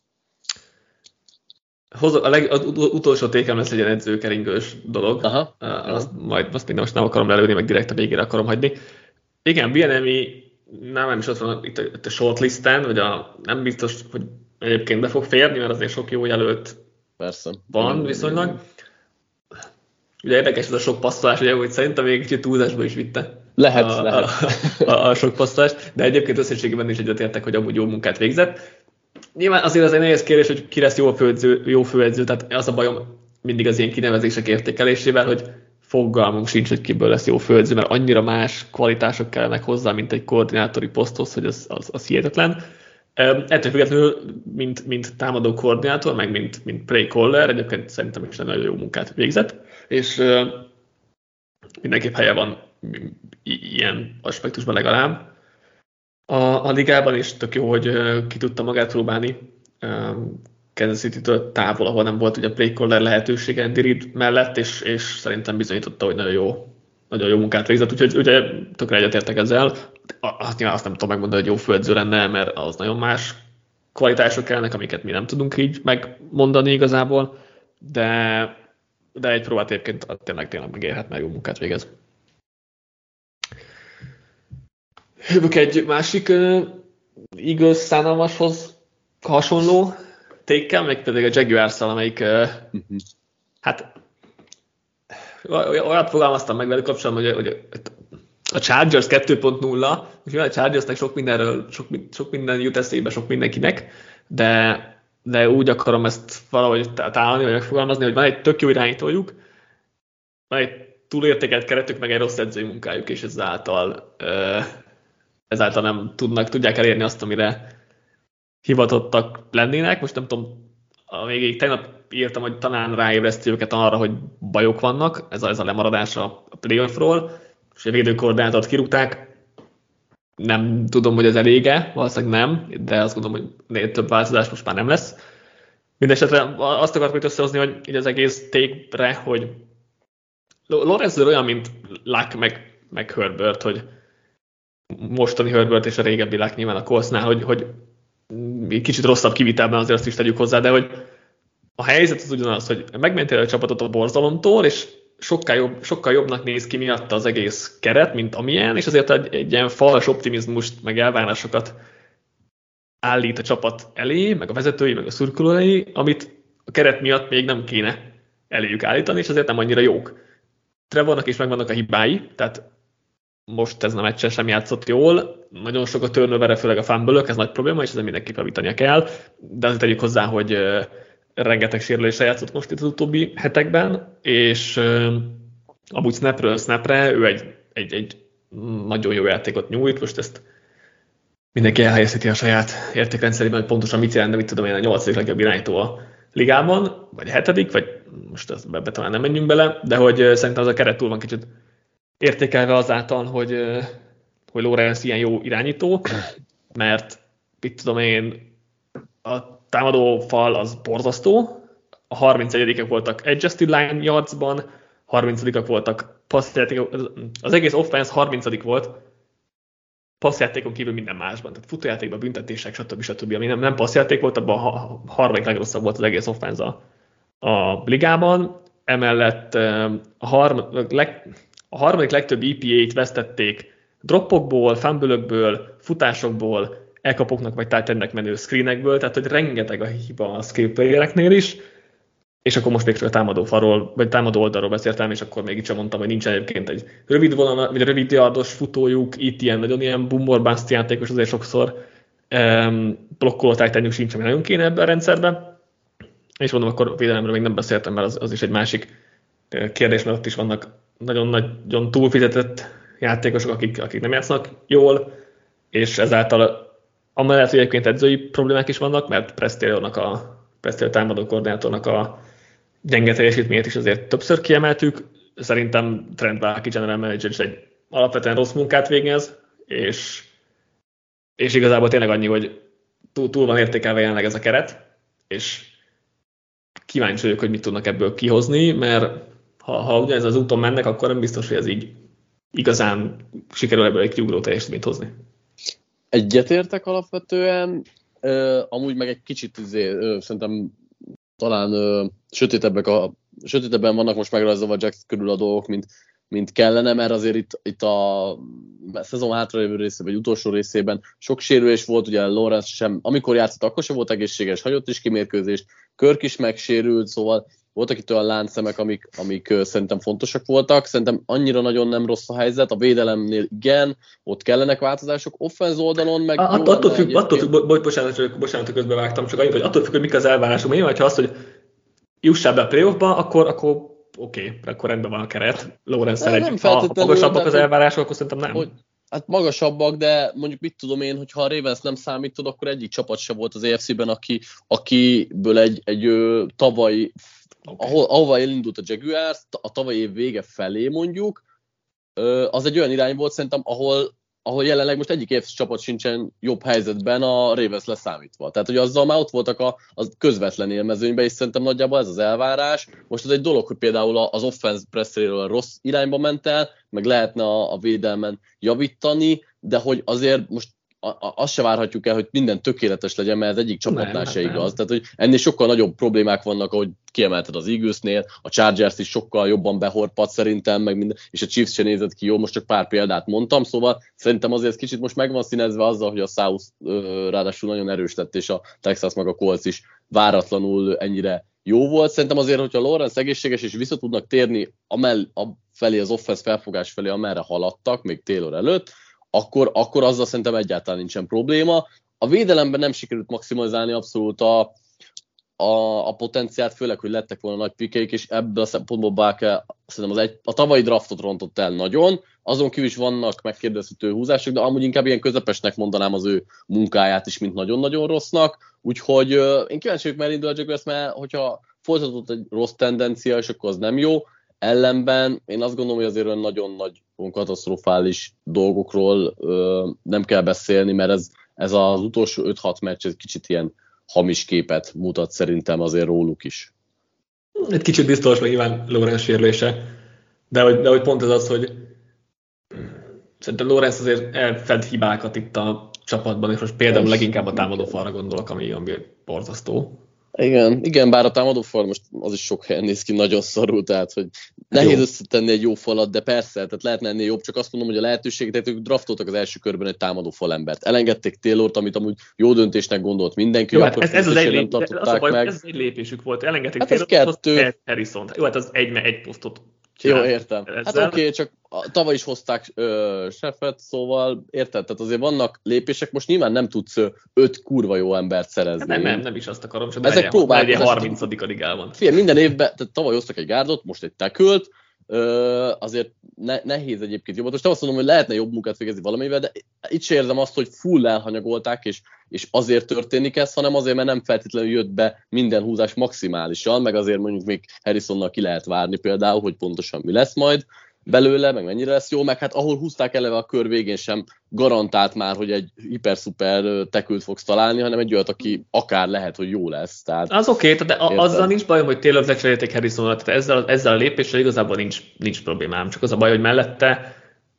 A, leg, az utolsó tékem lesz egy ilyen edzőkeringős dolog. Aha, uh, azt, majd, azt még most nem akarom lelőni, meg direkt a végére akarom hagyni. Igen, bé en em i nem, nem is ott van itt a, itt a shortlisten, vagy a, nem biztos, hogy egyébként be fog férni, mert azért sok jó jelölt Persze. van Igen, viszonylag. igen. Ugye érdekes ez a sok passzolás, ugye, hogy szerintem még kicsit túlzásba is vitte. Lehet, a, lehet. A, a, a sok passzolást, de egyébként összességében is egyetértek, hogy amúgy jó munkát végzett. Nyilván azért az egy nehéz kérdés, hogy ki lesz jó főedző, jó főedző, tehát az a bajom mindig az ilyen kinevezések értékelésével, hogy fogalmunk sincs, hogy kiből lesz jó főedző, mert annyira más kvalitások kellenek hozzá, mint egy koordinátori poszthoz, hogy az, az, az hihetetlen. Ettől függetlenül, mint, mint támadó koordinátor, meg mint, mint play caller, egyébként szerintem is nagyon jó munkát végzett, és uh, mindenképp helye van i- ilyen aspektusban legalább. A, a ligában is tök jó, hogy uh, ki tudta magát próbálni um, Kansas City-től távol, ahol nem volt ugye play caller lehetősége Andy Reid mellett, és, és szerintem bizonyította, hogy nagyon jó, nagyon jó munkát végzett, úgyhogy ugye tökre egyetértek ezzel. Azt, azt nem tudom megmondani, hogy jó főedző lenne, mert az nagyon más kvalitások kellnek, amiket mi nem tudunk így megmondani igazából, de, de egy próbát egyébként tényleg, tényleg megérhet, mert jó munkát végez. Jövök egy másik uh, Eagles szánalmashoz hasonló tékkel, meg pedig a Jaguars-szal, amelyik uh, uh-huh. hát olyat fogalmaztam meg velük kapcsolatban, hogy, hogy a Chargers kettő pont nulla, úgyhogy a Chargersnek sok mindenről, sok, sok minden jut eszébe, sok mindenkinek, de, de úgy akarom ezt valahogy találni, vagy megfogalmazni, hogy van egy tök jó irányítójuk, van egy túlértékelt keretük, meg egy rossz edzői munkájuk, és ezáltal, ezáltal nem tudnak, tudják elérni azt, amire hivatottak lennének. Most nem tudom, a végéig tegnap írtam, hogy talán ráébreszti őket arra, hogy bajok vannak, ez a, ez a lemaradás a playoffról, és a védőkoordinátort kirúgták. Nem tudom, hogy ez elége, valószínűleg nem, de azt gondolom, hogy több változás most már nem lesz. Mindenesetre azt akartam összehozni, hogy így az egész take-re, hogy Lorenz olyan, mint Luck meg, meg Herbert, hogy mostani Herbert és a régebbi Luck nyilván a Coltsnál, hogy, hogy kicsit rosszabb kivitelben azért azt is tegyük hozzá, de hogy a helyzet az ugyanaz, hogy megmentél a csapatot a borzalomtól, és sokkal, jobb, sokkal jobbnak néz ki miatta az egész keret, mint amilyen, és azért egy, egy ilyen fals optimizmust, meg elvárásokat állít a csapat elé, meg a vezetői, meg a szurkolói, amit a keret miatt még nem kéne eléjük állítani, és azért nem annyira jók. Trevornak is megvannak a hibái, tehát most ez a meccsen sem játszott jól, nagyon sok a turnover, főleg a fumble-ök, ez nagy probléma, és ezzel mindenképp javítania kell, de azért tegyük hozzá, hogy uh, rengeteg sérülésre játszott most itt az utóbbi hetekben, és uh, amúgy snapről snapre ő egy, egy, egy nagyon jó játékot nyújt, most ezt mindenki elhelyezheti a saját értékrendszerében, hogy pontosan mit jelent, de mit tudom én, a nyolcadik legjobb irányító a ligában, vagy a hetedik, vagy most ezt be, be talán nem menjünk bele, de hogy uh, szerintem az a keret túl van kicsit értékelve azáltal, hogy, hogy Lorenz ilyen jó irányító, mert mit tudom én, a támadó fal az borzasztó, a harmincegyedikek voltak adjusted line yardsban, harmincadikak voltak passzjátékok, az egész offense harmincadik volt, passzjátékon kívül minden másban, tehát futójátékban, büntetések, stb. stb. Ami nem, nem passzjáték volt, abban a harmadik legrosszabb volt az egész offense a, a ligában, emellett a harmadik leg, A harmadik legtöbb é pé á-t vesztették droppokból, fumble-ökből, futásokból, elkapoknak vagy tight endnek menő screenekből, tehát hogy rengeteg a hiba a skill playereknél is, és akkor most még csak a támadó falról, vagy támadó oldalról beszéltem, és akkor még így sem mondtam, hogy nincs egyébként egy rövid vonal, vagy rövid yardos futójuk, itt ilyen nagyon ilyen boom bust játékos azért sokszor um, blokkoló tight endjük sincs, ami nagyon kéne ebben a rendszerben. És mondom, akkor védelemről még nem beszéltem, mert az, az is egy másik kérdés, mert ott is vannak nagyon-nagyon túlfizetett játékosok, akik, akik nem játszanak jól, és ezáltal amellett, hogy egyébként edzői problémák is vannak, mert Prestéliónak a Prestélió támadó koordinátornak a gyenge teljesítményét is azért többször kiemeltük. Szerintem Trent Baalke general manager is egy alapvetően rossz munkát végez, és, és igazából tényleg annyi, hogy túl, túl van értékelve jelenleg ez a keret, és kíváncsi vagyok, hogy mit tudnak ebből kihozni, mert ha, ha ugyanez az úton mennek, akkor nem biztos, hogy ez így igazán sikerül ebből egy kiugró teljesítményt hozni. Egyetértek alapvetően, uh, amúgy meg egy kicsit izé, uh, szerintem talán uh, sötétebbek a, sötétebben vannak most megrajzolva Jax körül a dolgok, mint, mint kellene, mert azért itt, itt a szezon hátralévő részében, vagy utolsó részében sok sérülés volt, ugye Lawrence sem, amikor játszott, akkor sem volt egészséges, hagyott is kimérkőzést, Kirk is megsérült, szóval voltak itt olyan láncszemek, amik, amik uh, szerintem fontosak voltak. Szerintem annyira nagyon nem rossz a helyzet. A védelemnél igen, ott kellenek változások. Offense oldalon meg... A, attól, attól függ, attól függ bo, bocsánat, bocsánat, hogy közbevágtam, csak annyit, hogy attól függ, hogy mik az elvárások. Én, ha azt, hogy jussál be a playoffba, akkor, akkor oké, okay, akkor rendben van a keret. Lawrence-szel együtt. Ha, ha magasabbak az elvárások, akkor szerintem nem. Hogy, hát magasabbak, de mondjuk mit tudom én, hogy ha a Ravens nem számítod, akkor egyik csapat se volt az á ef cé-ben, aki, akiből egy, egy ö, tavalyi Okay. Ahol, ahova elindult a Jaguars, a tavalyi év vége felé mondjuk, az egy olyan irány volt szerintem, ahol, ahol jelenleg most egyik á ef cé csapat sincsen jobb helyzetben a Ravens leszámítva. Tehát, hogy azzal már ott voltak a, a közvetlen élmezőnyben, és szerintem nagyjából ez az elvárás. Most az egy dolog, hogy például az offense presszeréről rossz irányba ment el, meg lehetne a, a védelmen javítani, de hogy azért most azt se várhatjuk el, hogy minden tökéletes legyen, mert ez egyik csapatnál se igaz. Tehát, hogy ennél sokkal nagyobb problémák vannak, ahogy kiemelted az Eaglesnél, a Chargers is sokkal jobban behorpat szerintem, meg minden, és a Chiefs se nézett ki jó, most csak pár példát mondtam, szóval szerintem azért kicsit most meg van színezve azzal, hogy a South ráadásul nagyon erős lett, és a Texas meg a Colts is váratlanul ennyire jó volt. Szerintem azért, hogyha Lawrence egészséges és vissza tudnak térni amell, a felé, az offense felfogás felé, amerre haladtak, még Taylor előtt, Akkor, akkor azzal szerintem egyáltalán nincsen probléma. A védelemben nem sikerült maximalizálni abszolút a, a, a potenciált, főleg, hogy lettek volna nagy pikeik, és ebből a szempontból Báke szerintem az egy, a tavalyi draftot rontott el nagyon, azon kívül is vannak megkérdezhető húzások, de amúgy inkább ilyen közepesnek mondanám az ő munkáját is, mint nagyon-nagyon rossznak, úgyhogy uh, én kíváncsi vagyok, mert indul a Jaguars, mert hogyha folytatott egy rossz tendencia, és akkor az nem jó. Ellenben én azt gondolom, hogy azért olyan nagyon nagy, katasztrofális dolgokról ö, nem kell beszélni, mert ez, ez az utolsó öt-hat meccs egy kicsit ilyen hamis képet mutat szerintem azért róluk is. Egy kicsit biztos, meg nyilván Lawrence sérülése, de hogy, de hogy pont ez az, hogy szerintem Lawrence azért elfed hibákat itt a csapatban, és most például leginkább a támadó falra gondolok, ami, ami borzasztó. Igen, igen, bár a támadófal most az is sok helyen néz ki, nagyon szarul, tehát hogy nehéz jó összetenni egy jó falat, de persze, tehát lehetne ennél jobb, csak azt mondom, hogy a lehetőség, tehát ők draftoltak az első körben egy támadó falembert. Elengedték Taylort, amit amúgy jó döntésnek gondolt mindenki, jó, akkor hát ez, az egy, nem tartották baj, meg. Ez egy lépésük volt, elengedték hát Taylort, Harrison-t. Jó, hát az egy, egy posztot csinál. Jó, értem. Ezzel. Hát oké, okay, csak a, tavaly is hozták uh, Sheffet, szóval érted, tehát azért vannak lépések, most nyilván nem tudsz öt kurva jó embert szerezni. Nem, nem, nem is azt akarom, csak ezek próbálkozások. harmincadik ligában. Figyelj, minden évben, tehát tavaly hoztak egy gárdot, most egy tackle-t, uh, azért ne, nehéz egyébként jobbat. Most nem azt mondom, hogy lehetne jobb munkát végezni valamivel, de itt sem érzem azt, hogy full elhanyagolták, és, és azért történik ez, hanem azért, mert nem feltétlenül jött be minden húzás maximálisan, meg azért mondjuk még Harrisonnal ki lehet várni például, hogy pontosan mi lesz majd belőle, meg mennyire lesz jó, meg hát ahol húzták eleve a kör végén sem garantált már, hogy egy hiper-szuper tekült fogsz találni, hanem egy olyat, aki akár lehet, hogy jó lesz. Tehát, az oké, okay, de a, azzal nincs bajom, hogy Taylor lecserélték Harrisonnal, tehát ezzel, ezzel a lépéssel igazából nincs, nincs problémám, csak az a baj, hogy mellette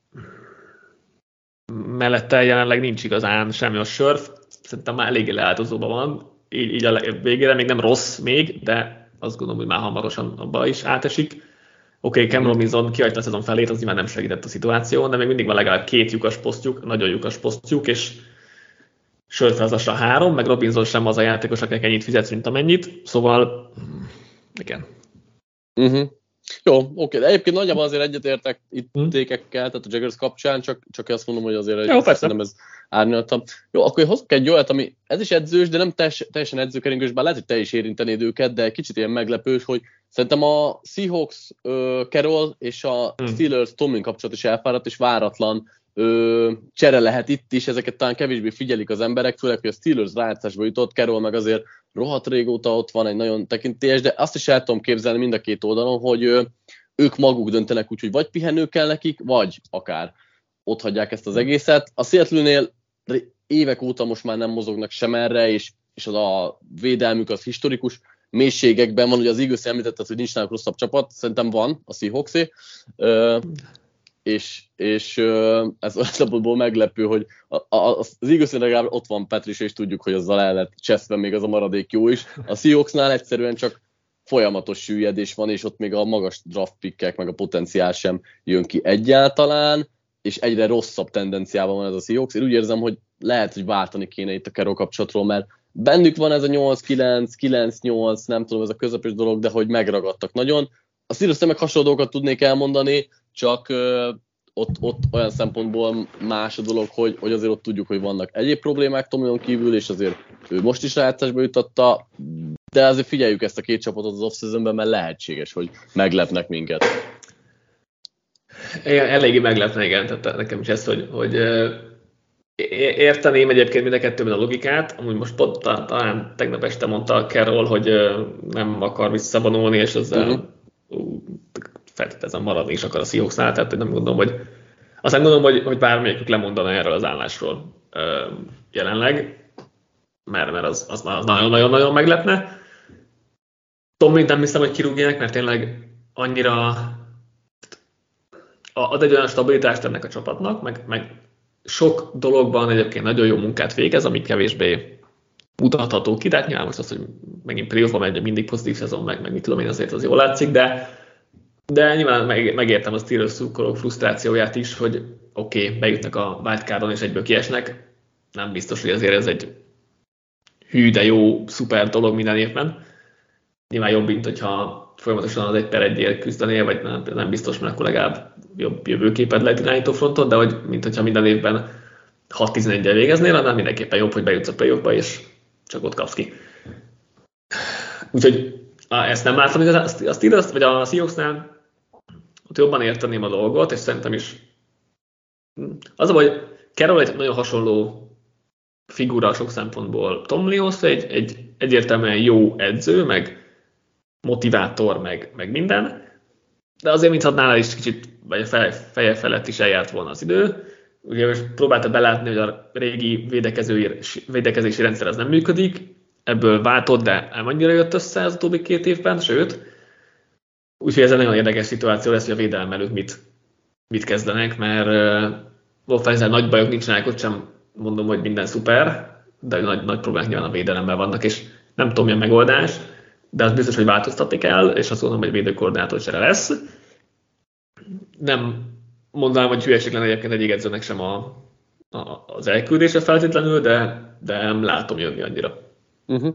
mellette jelenleg nincs igazán semmi a sörf, szerintem már eléggé leáltozóban van, így, így a végére még nem rossz még, de azt gondolom, hogy már hamarosan abba is átesik. Oké, okay, Cam Robinson kihagyta a szezon felét, az nyilván nem segített a szituáción, de még mindig van legalább két lyukas posztjuk, nagyon lyukas posztjuk, és sörfelzasra három, meg Robinson sem az a játékos, akinek ennyit fizetsz, mint amennyit, szóval igen. Uh-huh. Jó, oké, okay. De egyébként nagyjából azért egyetértek itt hmm. tékekkel, tehát a Jaguars kapcsán, csak, csak azt mondom, hogy azért jó, nem ez árnyaltam. Jó, akkor hozok egy olyat, ami ez is edzős, de nem teljes, teljesen edzőkeringős, bár lehet, hogy te is érintenéd őket, de kicsit ilyen meglepős, hogy szerintem a Seahawks uh, Carroll és a hmm. Steelers Tomlin kapcsolat is elfáradt, és váratlan uh, csere lehet itt is, ezeket talán kevésbé figyelik az emberek, főleg, hogy a Steelers rájátszásba jutott, Carroll meg azért rohadt régóta ott van, egy nagyon tekintélyes, de azt is el tudom képzelni mind a két oldalon, hogy ő, ők maguk döntenek úgy, hogy vagy pihenő kell nekik, vagy akár ott hagyják ezt az egészet. A Seattle-nél évek óta most már nem mozognak sem erre, és, és az a védelmük az historikus, mélységekben van, ugye az Eagles említetted, hogy nincs náluk rosszabb csapat, szerintem van a Seahawksé, és, és ez alapból meglepő, hogy az Eaglesnél legalább ott van Patricia, és tudjuk, hogy azzal el lett cseszve még az a maradék jó is. A Seahawksnál egyszerűen csak folyamatos süllyedés van, és ott még a magas draft pickek, meg a potenciál sem jön ki egyáltalán, és egyre rosszabb tendenciában van ez a Seahawks. Én úgy érzem, hogy lehet, hogy váltani kéne itt a Carroll kapcsolatról, mert bennük van ez a nyolc kilenc, kilenc nyolc, nem tudom, ez a közepes dolog, de hogy megragadtak nagyon. A Steelers-től meg hasonló dolgokat tudnék elmondani, csak ö, ott, ott olyan szempontból más a dolog, hogy, hogy azért ott tudjuk, hogy vannak egyéb problémák Tomlin kívül, és azért ő most is rájátszásba jutatta, de azért figyeljük ezt a két csapatot az off-seasonben, mert lehetséges, hogy meglepnek minket. Igen, eléggé meglepne, igen, tehát nekem is ezt, hogy, hogy érteném egyébként mind a kettőben a logikát, amúgy most pont talán tegnap este mondta Carroll, hogy nem akar visszavonulni, és ezzel uh-huh. feltétlenül maradni is akar a Seahawksnál, tehát nem gondolom, hogy azt nem gondolom, hogy, hogy bármelyikük lemondana erről az állásról jelenleg, mert, mert az, az nagyon-nagyon meglepne. Tomlin nem hiszem, hogy kirúgják, mert tényleg annyira ad egy olyan stabilitást ennek a csapatnak, meg, meg sok dologban egyébként nagyon jó munkát végez, ami kevésbé mutatható ki, de hát nyilván most az, hogy megint playoffban megy, mindig pozitív szezon, meg, meg mit tudom én, azért az jól látszik, de, de nyilván meg, megértem a Steelers szurkolók frusztrációját is, hogy oké, okay, bejutnak a wildcardon és egyből kiesnek, nem biztos, hogy azért ez egy hű, de jó, szuper dolog minden évben. Nyilván jobb, mint hogyha folyamatosan az egy per egyért küzdenél, vagy nem, nem biztos, mert akkor legalább jobb jövőképed lehet irányító fronton, de hogy, mint hogyha minden évben hat tizenegyel végeznél, annál mindenképpen jobb, hogy bejutsz a playoffba, és csak ott kapsz ki. Úgyhogy ezt nem látom, hogy a Steelers, vagy a Seahawksnál ott jobban érteném a dolgot, és szerintem is az, hogy Carroll egy nagyon hasonló figura sok szempontból Tomlinhoz, egy, egy egyértelműen jó edző, meg motivátor, meg, meg minden, de azért, mintha nála is kicsit, vagy a feje, feje felett is eljárt volna az idő. Ugye most próbálta belátni, hogy a régi védekezési rendszer az nem működik, ebből váltott, de nem annyira jött össze az utóbbi két évben, sőt, úgyhogy ez egy nagyon érdekes szituáció lesz, hogy a védelem előtt mit, mit kezdenek, mert uh, offensive nagy bajok nincsenek, ott sem mondom, hogy minden szuper, de nagy, nagy problémák nyilván a védelemmel vannak, és nem tudom, milyen megoldás, de az biztos, hogy változtatni kell, és azt gondolom, hogy védőkoordinátor csere lesz. Nem mondanám, hogy hülyeség lenne egyébként egyik edzőnek sem a, a, az elküldése feltétlenül, de, de nem látom jönni annyira. Uh-huh.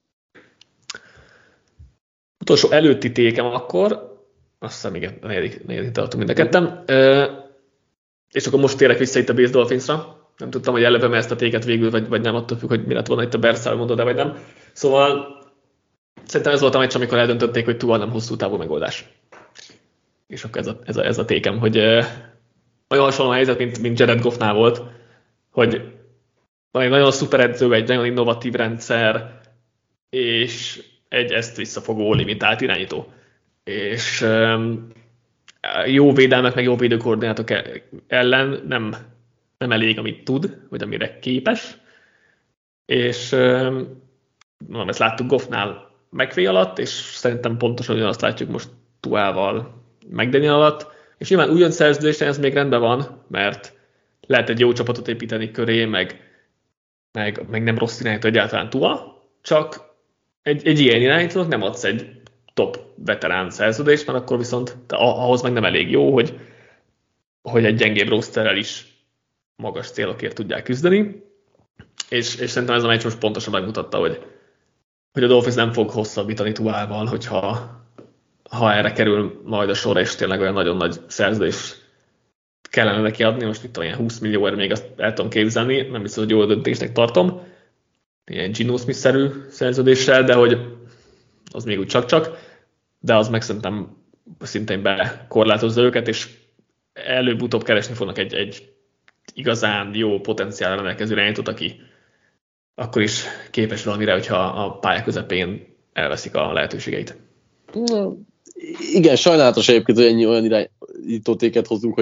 Utolsó előtti tékem akkor, azt hiszem, igen, negyedik, negyedik tartunk mind a ketten, uh, és akkor most térek vissza itt a Bills Dolphinsra. Nem tudtam, hogy ellövöm ezt a téket végül, vagy, vagy nem, attól függ, hogy mi lett volna itt a Berszál mondod, de vagy nem. Szóval szerintem ez volt a meccs, amikor eldöntötték, hogy Tua nem hosszú távú megoldás. És akkor ez a, ez a, ez a tékem, hogy uh, olyan hasonló helyzet, mint, mint Jared Goffnál volt, hogy van egy nagyon szuper edző, egy nagyon innovatív rendszer, és egy ezt visszafogó limitált irányító. És um, jó védelmek, meg jó védőkoordinátok ellen nem, nem elég, amit tud, vagy amire képes. És um, mondom, ezt láttuk Goffnál McVay alatt, és szerintem pontosan ugyanazt látjuk most Tuával McDaniel alatt. És nyilván újon szerződésen ez még rendben van, mert lehet egy jó csapatot építeni köré, meg, meg, meg nem rossz irányító egyáltalán Tua, csak egy, egy ilyen irányítónak nem adsz egy top veterán szerződést, mert akkor viszont ahhoz meg nem elég jó, hogy, hogy egy gyengébb rosterrel is magas célokért tudják küzdeni. És, és szerintem ez a meccs most pontosan megmutatta, hogy, hogy a Dolphins nem fog hosszabbítani Tuával, hogyha ha erre kerül majd a sor, és tényleg olyan nagyon nagy szerződés kellene neki adni, most itt olyan húsz millióért még azt el tudom képzelni, nem biztos, hogy jó döntésnek tartom, ilyen Geno Smith-szerű szerződéssel, de hogy az még úgy csak-csak, de az meg szerintem szintén bekorlátozza őket, és előbb-utóbb keresni fognak egy, egy igazán jó potenciálra rendelkező irányítót, aki akkor is képes valamire, hogyha a pálya közepén elveszik a lehetőségeit. Igen, sajnálatos egyébként, hogy ennyi olyan irányítótéket hozunk, hogy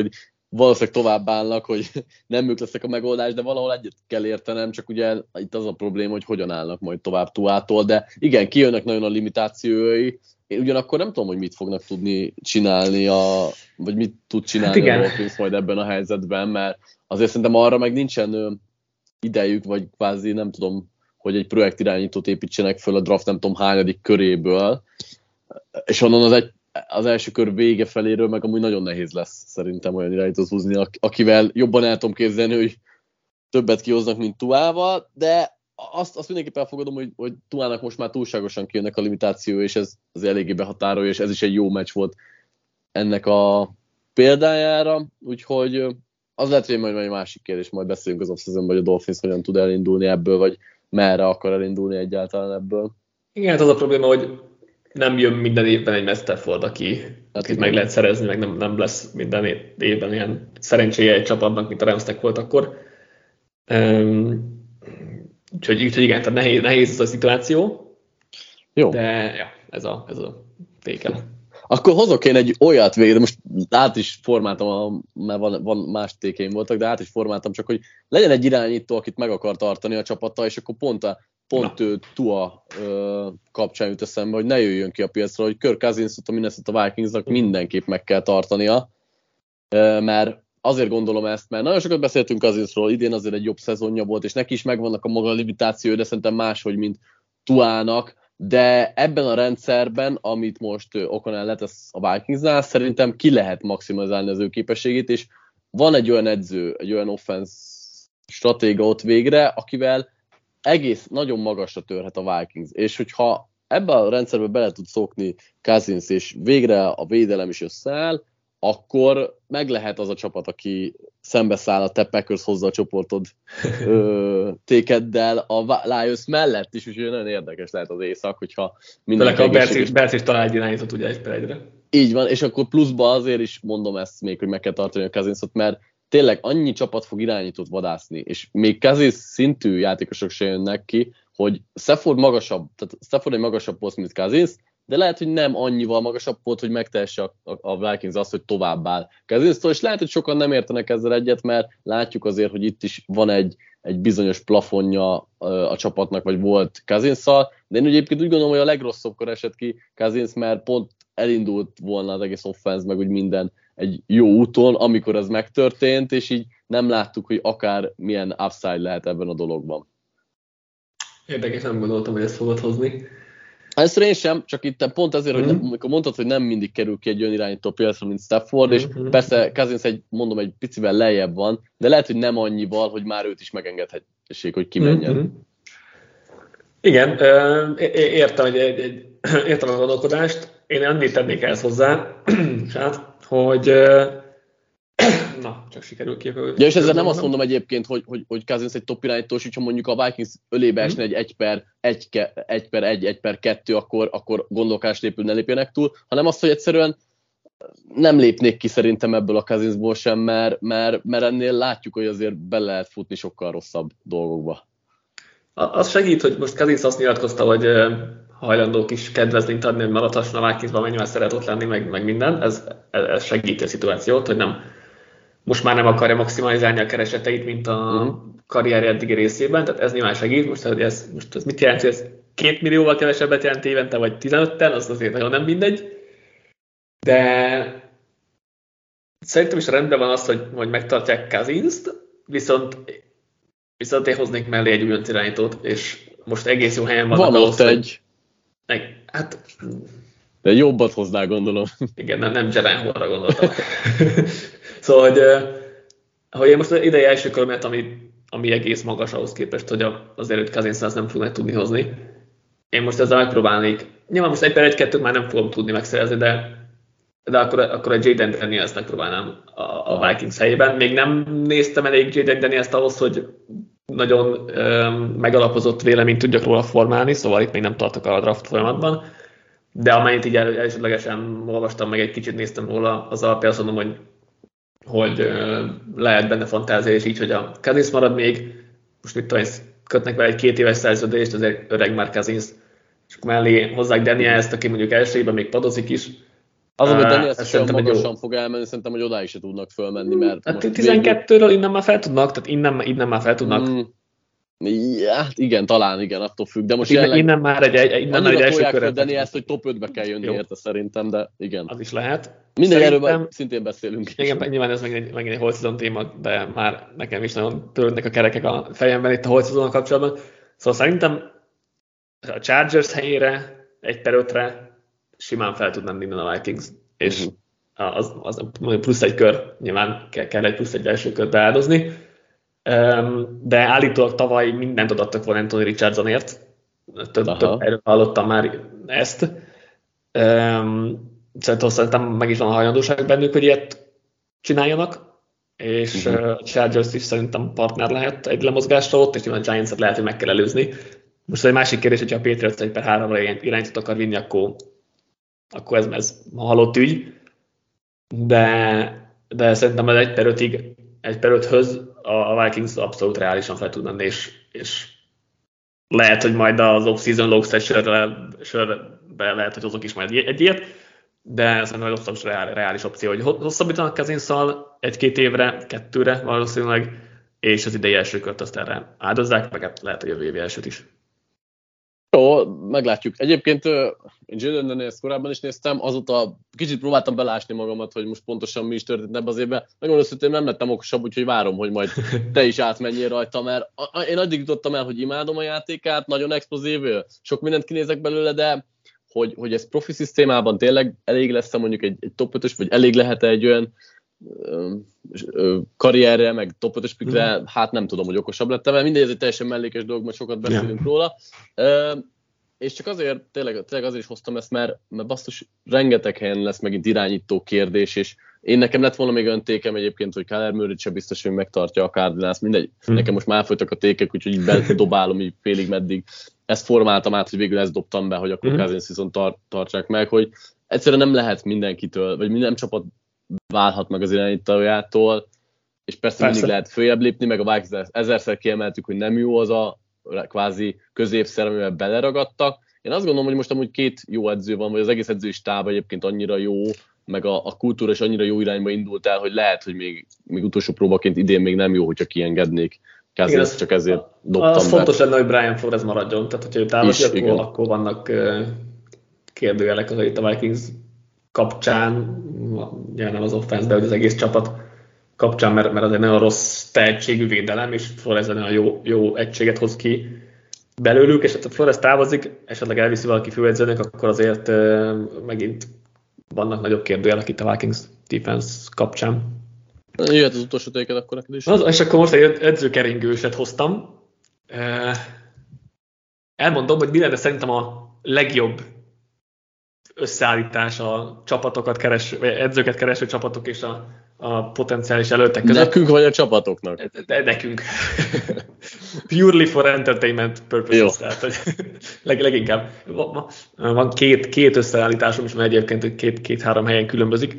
valószínűleg tovább állnak, hogy nem ők lesznek a megoldás, de valahol egyet kell értenem, csak ugye itt az a probléma, hogy hogyan állnak majd tovább Tuától, de igen, kijönnek nagyon a limitációi, én ugyanakkor nem tudom, hogy mit fognak tudni csinálni, a, vagy mit tud csinálni hát a Dolphins majd ebben a helyzetben, mert azért szerintem arra meg nincsen idejük, vagy kvázi nem tudom, hogy egy projektirányítót építsenek föl a draft nem tudom hányadik köréből, és onnan az, egy, az első kör vége feléről meg amúgy nagyon nehéz lesz szerintem olyan irányítót húzni, akivel jobban el tudom képzelni, hogy többet kihoznak, mint Tuával, de azt, azt mindenképpen elfogadom, hogy, hogy Tuának most már túlságosan kijönnek a limitáció, és ez az eléggé behatárolja, és ez is egy jó meccs volt ennek a példájára, úgyhogy az lehet, hogy majd egy másik kérdés, majd beszélünk az off-seasonban, hogy a Dolphins hogyan tud elindulni ebből, vagy merre akar elindulni egyáltalán ebből. Igen, hát az a probléma, hogy nem jön minden évben egy Matt Stafford, aki, hát akit meg lehet szerezni, meg nem, nem lesz minden évben ilyen szerencséje egy csapatnak, mint a Ramsnek volt akkor. Um, úgyhogy, úgyhogy igen, tehát nehéz, nehéz ez a szituáció, jó. De ja, ez a, ez a tékem. Akkor hozok én egy olyat végre, most át is formáltam, a, mert van, van más tékeim voltak, de át is formáltam, csak hogy legyen egy irányító, akit meg akar tartani a csapattal, és akkor pont a pont ő, Tua ö, kapcsán jut eszembe, hogy ne jöjjön ki a piacra, hogy Kirk Cousinsot a Minnesota Vikingsnak mindenképp meg kell tartania, ö, mert azért gondolom ezt, mert nagyon sokat beszéltünk Cousinsról, idén azért egy jobb szezonja volt, és neki is megvannak a maga limitációi, de szerintem máshogy, mint Tuának, de ebben a rendszerben, amit most O'Connell letesz a Vikingsnál, szerintem ki lehet maximalizálni az ő képességét, és van egy olyan edző, egy olyan offense stratéga ott végre, akivel egész nagyon magasra törhet a Vikings, és hogyha ebbe a rendszerbe bele tud szokni Cousins, és végre a védelem is összeáll, akkor meg lehet az a csapat, aki szembeszáll a te Packers hozza a csoportod ö, tékeddel a Lions mellett is, úgyhogy nagyon érdekes lehet az éjszak, hogyha mindenki a Berc is talál egy irányítót ugye egy per egyre. Így van, és akkor pluszba azért is mondom ezt még, hogy meg kell tartani a Cousinsot, mert tényleg annyi csapat fog irányítót vadászni, és még Cousins szintű játékosok se jönnek ki, hogy Stafford magasabb, tehát Stafford egy magasabb poszt, mint Cousins, de lehet, hogy nem annyival magasabb volt, hogy megtehesse a, a, a Vikings azt, hogy továbbáll Cousinstól, és lehet, hogy sokan nem értenek ezzel egyet, mert látjuk azért, hogy itt is van egy, egy bizonyos plafonja a, a csapatnak, vagy volt Cousinsszal, de én egyébként úgy gondolom, hogy a legrosszabbkor esett ki Cousins, mert pont elindult volna az egész offense, meg úgy minden egy jó úton, amikor ez megtörtént, és így nem láttuk, hogy akár milyen upside lehet ebben a dologban. Érdekes, nem gondoltam, hogy ezt fogod hozni. Ezt én sem, csak itt pont azért, mm-hmm. hogy amikor mondtad, hogy nem mindig kerül ki egy olyan irányító piacra, mint Stafford, mm-hmm. és persze Cousins egy, mondom, egy picivel lejjebb van, de lehet, hogy nem annyival, hogy már őt is megengedhesség, hogy kimenjen. Mm-hmm. Igen, értem, hogy egy, egy, értem a gondolkodást. Én annyit tennék ehhez hozzá, hogy na, csak sikerül képelni. Ja, és ezzel nem azt mondom egyébként, hogy, hogy, hogy Cousins egy top irányítós, hogyha mondjuk a Vikings ölébe esne egy egy per egy, egy per egy, egy per kettő, akkor, akkor gondolkás nélkül ne lépjenek túl, hanem azt, hogy egyszerűen nem lépnék ki szerintem ebből a Cousinsból sem, mert, mert, mert ennél látjuk, hogy azért be lehet futni sokkal rosszabb dolgokba. Az segít, hogy most Cousins azt nyilatkozta, hogy hajlandók is kedvezményt adni, hogy maradhasson a Vikingsban, mennyivel szeret ott lenni, meg, meg minden. Ez, ez segíti a szituációt, hogy nem, most már nem akarja maximalizálni a kereseteit, mint a uh-huh. karrierje eddigi részében, tehát ez nyilván segít. Most, hogy ez, most ez mit jelent, hogy ez két millióval kevesebbet jelent évente, vagy tizenöttel, az azért nagyon nem mindegy. De szerintem is rendben van az, hogy, hogy megtartják Cousinst, viszont, viszont én hoznék mellé egy újonc irányítót, és most egész jó helyen vannak. Van ott egy. Meg, hát, de jobbat hoznál, gondolom. Igen, nem, nem Jaren Hallra gondoltam. Szóval, hogy, hogy én most az idei első körömet, ami, ami egész magas ahhoz képest, hogy azért, hogy Cousins azt nem fognak tudni hozni. Én most ezzel megpróbálnék. Nyilván most egy per egy-kettőt már nem fogom tudni megszerezni, de, de akkor, akkor egy Jaden Daniels megpróbálnám a, a Vikings helyében. Még nem néztem elég Jaden Daniels ahhoz, hogy nagyon um, megalapozott véleményt tudjak róla formálni, szóval itt még nem tartok a draft folyamatban. De amennyit így el, elsődlegesen olvastam, meg egy kicsit néztem róla, az alapján azt mondom, hogy, hogy uh, lehet benne fantázia, és így, hogy a Cousins marad még, most mit tudom, kötnek vele egy két éves szerződést, azért öreg már Cousins, és mellé hozzák Danielst, aki mondjuk első évben még padozik is, Az, hogy Daniels uh, olyan magasan jó. fog elmenni, szerintem, hogy odáig se tudnak fölmenni, mert hát most tizenkettőről végül... innen már fel tudnak, tehát innen, innen már fel tudnak. Mm. Ja, igen, talán igen, attól függ, de most innen, jelenleg... Innen már egy, egy, innen már egy első körre. Daniels, hogy top ötbe kell jönni érte szerintem, de igen. Az is lehet. Minden erről már szintén beszélünk. Igen, is. Nyilván ez meg egy, meg egy whole season téma, de már nekem is nagyon törődnek a kerekek a fejemben itt a whole season kapcsolatban. Szóval szerintem a Chargers helyére egy per ötre simán fel tud menni innen a Vikings, és uh-huh. az, az plusz egy kör, nyilván kell egy plusz egy első kört beáldozni, de állítólag tavaly mindent adattak volna Anthony Richardsonért, több, több erről hallottam már ezt. Szerintem meg is van a hajlandóság bennük, hogy ilyet csináljanak, és uh-huh. a Chargers is szerintem partner lehet egy lemozgásra ott, és nyilván a Giants-et lehet, hogy meg kell előzni. Most egy másik kérdés, hogyha a Patriots egy per háromra irányítót akar vinni, akkor, akkor ez, ez halott ügy. De, de szerintem az egy per ötig, egy per öthöz a Vikings abszolút reálisan fel tud menni, és, és lehet, hogy majd az off-season low-set sörbe lehet, hogy hozok is majd egy ilyet, de szerintem az abszolút reális opció, hogy hosszabbítanak Cousinsszal egy-két évre, kettőre valószínűleg, és az idei első kört azt erre áldozzák, meg lehet a jövő évi elsőt is. Jó, meglátjuk. Egyébként én Jalen Daniels korábban is néztem, azóta kicsit próbáltam belásni magamat, hogy most pontosan mi is történt ebben az évben. Megmondom őszintén, nem lettem okosabb, úgyhogy várom, hogy majd te is átmenjél rajta, mert én addig jutottam el, hogy imádom a játékát, nagyon explozív, sok mindent kinézek belőle, de hogy, hogy ez profi szisztémában tényleg elég lesz mondjuk egy, egy top ötös, vagy elég lehet egy olyan karrierre, meg top ötös pikre, mm. hát nem tudom, hogy okosabb lettem, mert mindegy, ez egy teljesen mellékes dolog, mert sokat beszélünk yeah. róla. Uh, és csak azért, tényleg, tényleg azért is hoztam ezt, mert, mert basszus, rengeteg helyen lesz megint irányító kérdés, és én nekem lett volna még olyan tékem egyébként, hogy Kyler Murray-t se biztos, hogy megtartja a Cardinals, mindegy. Mm. Nekem most már elfogytak a tékek, úgyhogy így bedobálom így félig meddig. Ezt formáltam át, hogy végül ezt dobtam be, hogy akkor mm. Cousins viszont tar- tartsák meg, hogy egyszerűen nem lehet mindenkitől, vagy minden csapat válhat meg az irányítójától, és persze, persze mindig lehet följebb lépni, meg a Vikings ezerszer kiemeltük, hogy nem jó az a kvázi középszer, amivel beleragadtak. Én azt gondolom, hogy most amúgy két jó edző van, vagy az egész edzői stáb egyébként annyira jó, meg a, a kultúra is annyira jó irányba indult el, hogy lehet, hogy még, még utolsó próbaként idén még nem jó, hogyha kiengednék. Kezdés, csak ezért dobtam az be. Fontos lenne, hogy Brian Flores maradjon, tehát hogyha ő távozik, akkor, akkor vannak kérdőjelek az itt a Vikings kapcsán, ugye nem az offense, de hogy az egész csapat kapcsán, mert, mert az egy nagyon rossz tehetségű védelem, és Flores nagyon jó, jó egységet hoz ki belőlük, és ha Flores távozik, esetleg elviszi valaki főedzőnek, akkor azért uh, megint vannak nagyobb kérdőjelek itt a Vikings defense kapcsán. Jöhet az utolsó téket akkor neked is. Az, és akkor most egy edzőkeringőset hoztam. Uh, elmondom, hogy mi lenne szerintem a legjobb összeállítás a csapatokat kereső, vagy edzőket kereső csapatok és a, a potenciális előttek között. Nekünk vagy a csapatoknak? De, de nekünk. Purely for entertainment purposes. Tehát, hogy leg, leginkább. Van két, két összeállításom is, mert egyébként két, két-három helyen különbözik.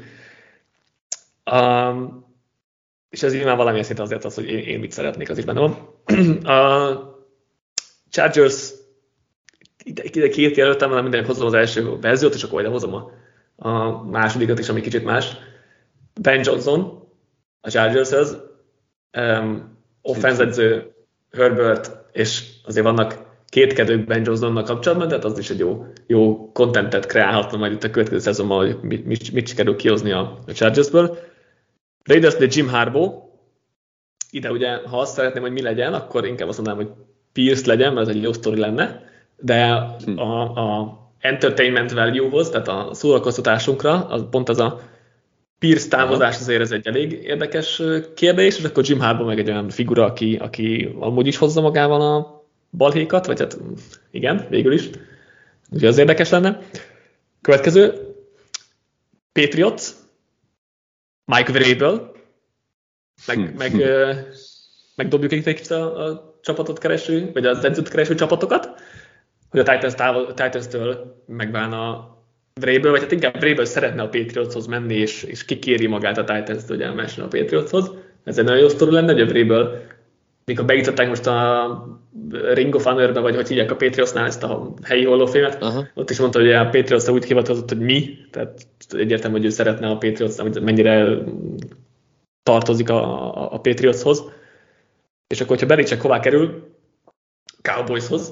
Um, és ez nyilván valamilyen szinten azért az, hogy én, én mit szeretnék, az is benne van. A Chargers ide, ide két jelöltem, mert mindenki hozom az első verziót, és akkor ide hozom a, a másodikat is, ami kicsit más. Ben Johnson a Chargershez, um, offense edző Herbert, és azért vannak kétkedők Ben Johnsonnak kapcsolatban, tehát az is egy jó, jó contentet kreálhatna majd itt a következő szezonban, hogy mit, mit, mit sikerül kihozni a, a Chargersből. Raiders, de Jim Harbaugh, ide ugye, ha azt szeretném, hogy mi legyen, akkor inkább azt mondanám, hogy Pierce legyen, mert ez egy jó sztori lenne, de a, a entertainment value-hoz, tehát a szórakoztatásunkra, az pont az a Pierce távozás azért ez egy elég érdekes kérdés, és akkor Jim Harbaugh meg egy olyan figura, aki, aki amúgy is hozza magával a balhékat, vagy hát igen, végül is. Úgyhogy az érdekes lenne. Következő, Patriots, Mike Vrabel, meg, meg, megdobjuk egy kicsit a, a csapatot kereső, vagy az edzőt kereső csapatokat, hogy a Titans távol, Titans-től megválna Vrabel, vagy hát inkább Vrabel szeretne a Patriotshoz menni, és, és kikéri magát a Titans-től, hogy elmessen a Patriotshoz. Ez egy nagyon jó sztori lenne, hogy a Vrabel mikor beították most a Ring of Honor-be, vagy hogy hívják a Patriotsnál ezt a helyi hollófémet, uh-huh. ott is mondta, hogy a Patriots úgy hivatkozott, hogy mi, tehát egyértelmű, hogy ő szeretne a Patriots, hogy mennyire tartozik a, a, a Patriotshoz. És akkor, hogyha Belichick hová kerül, Cowboyshoz.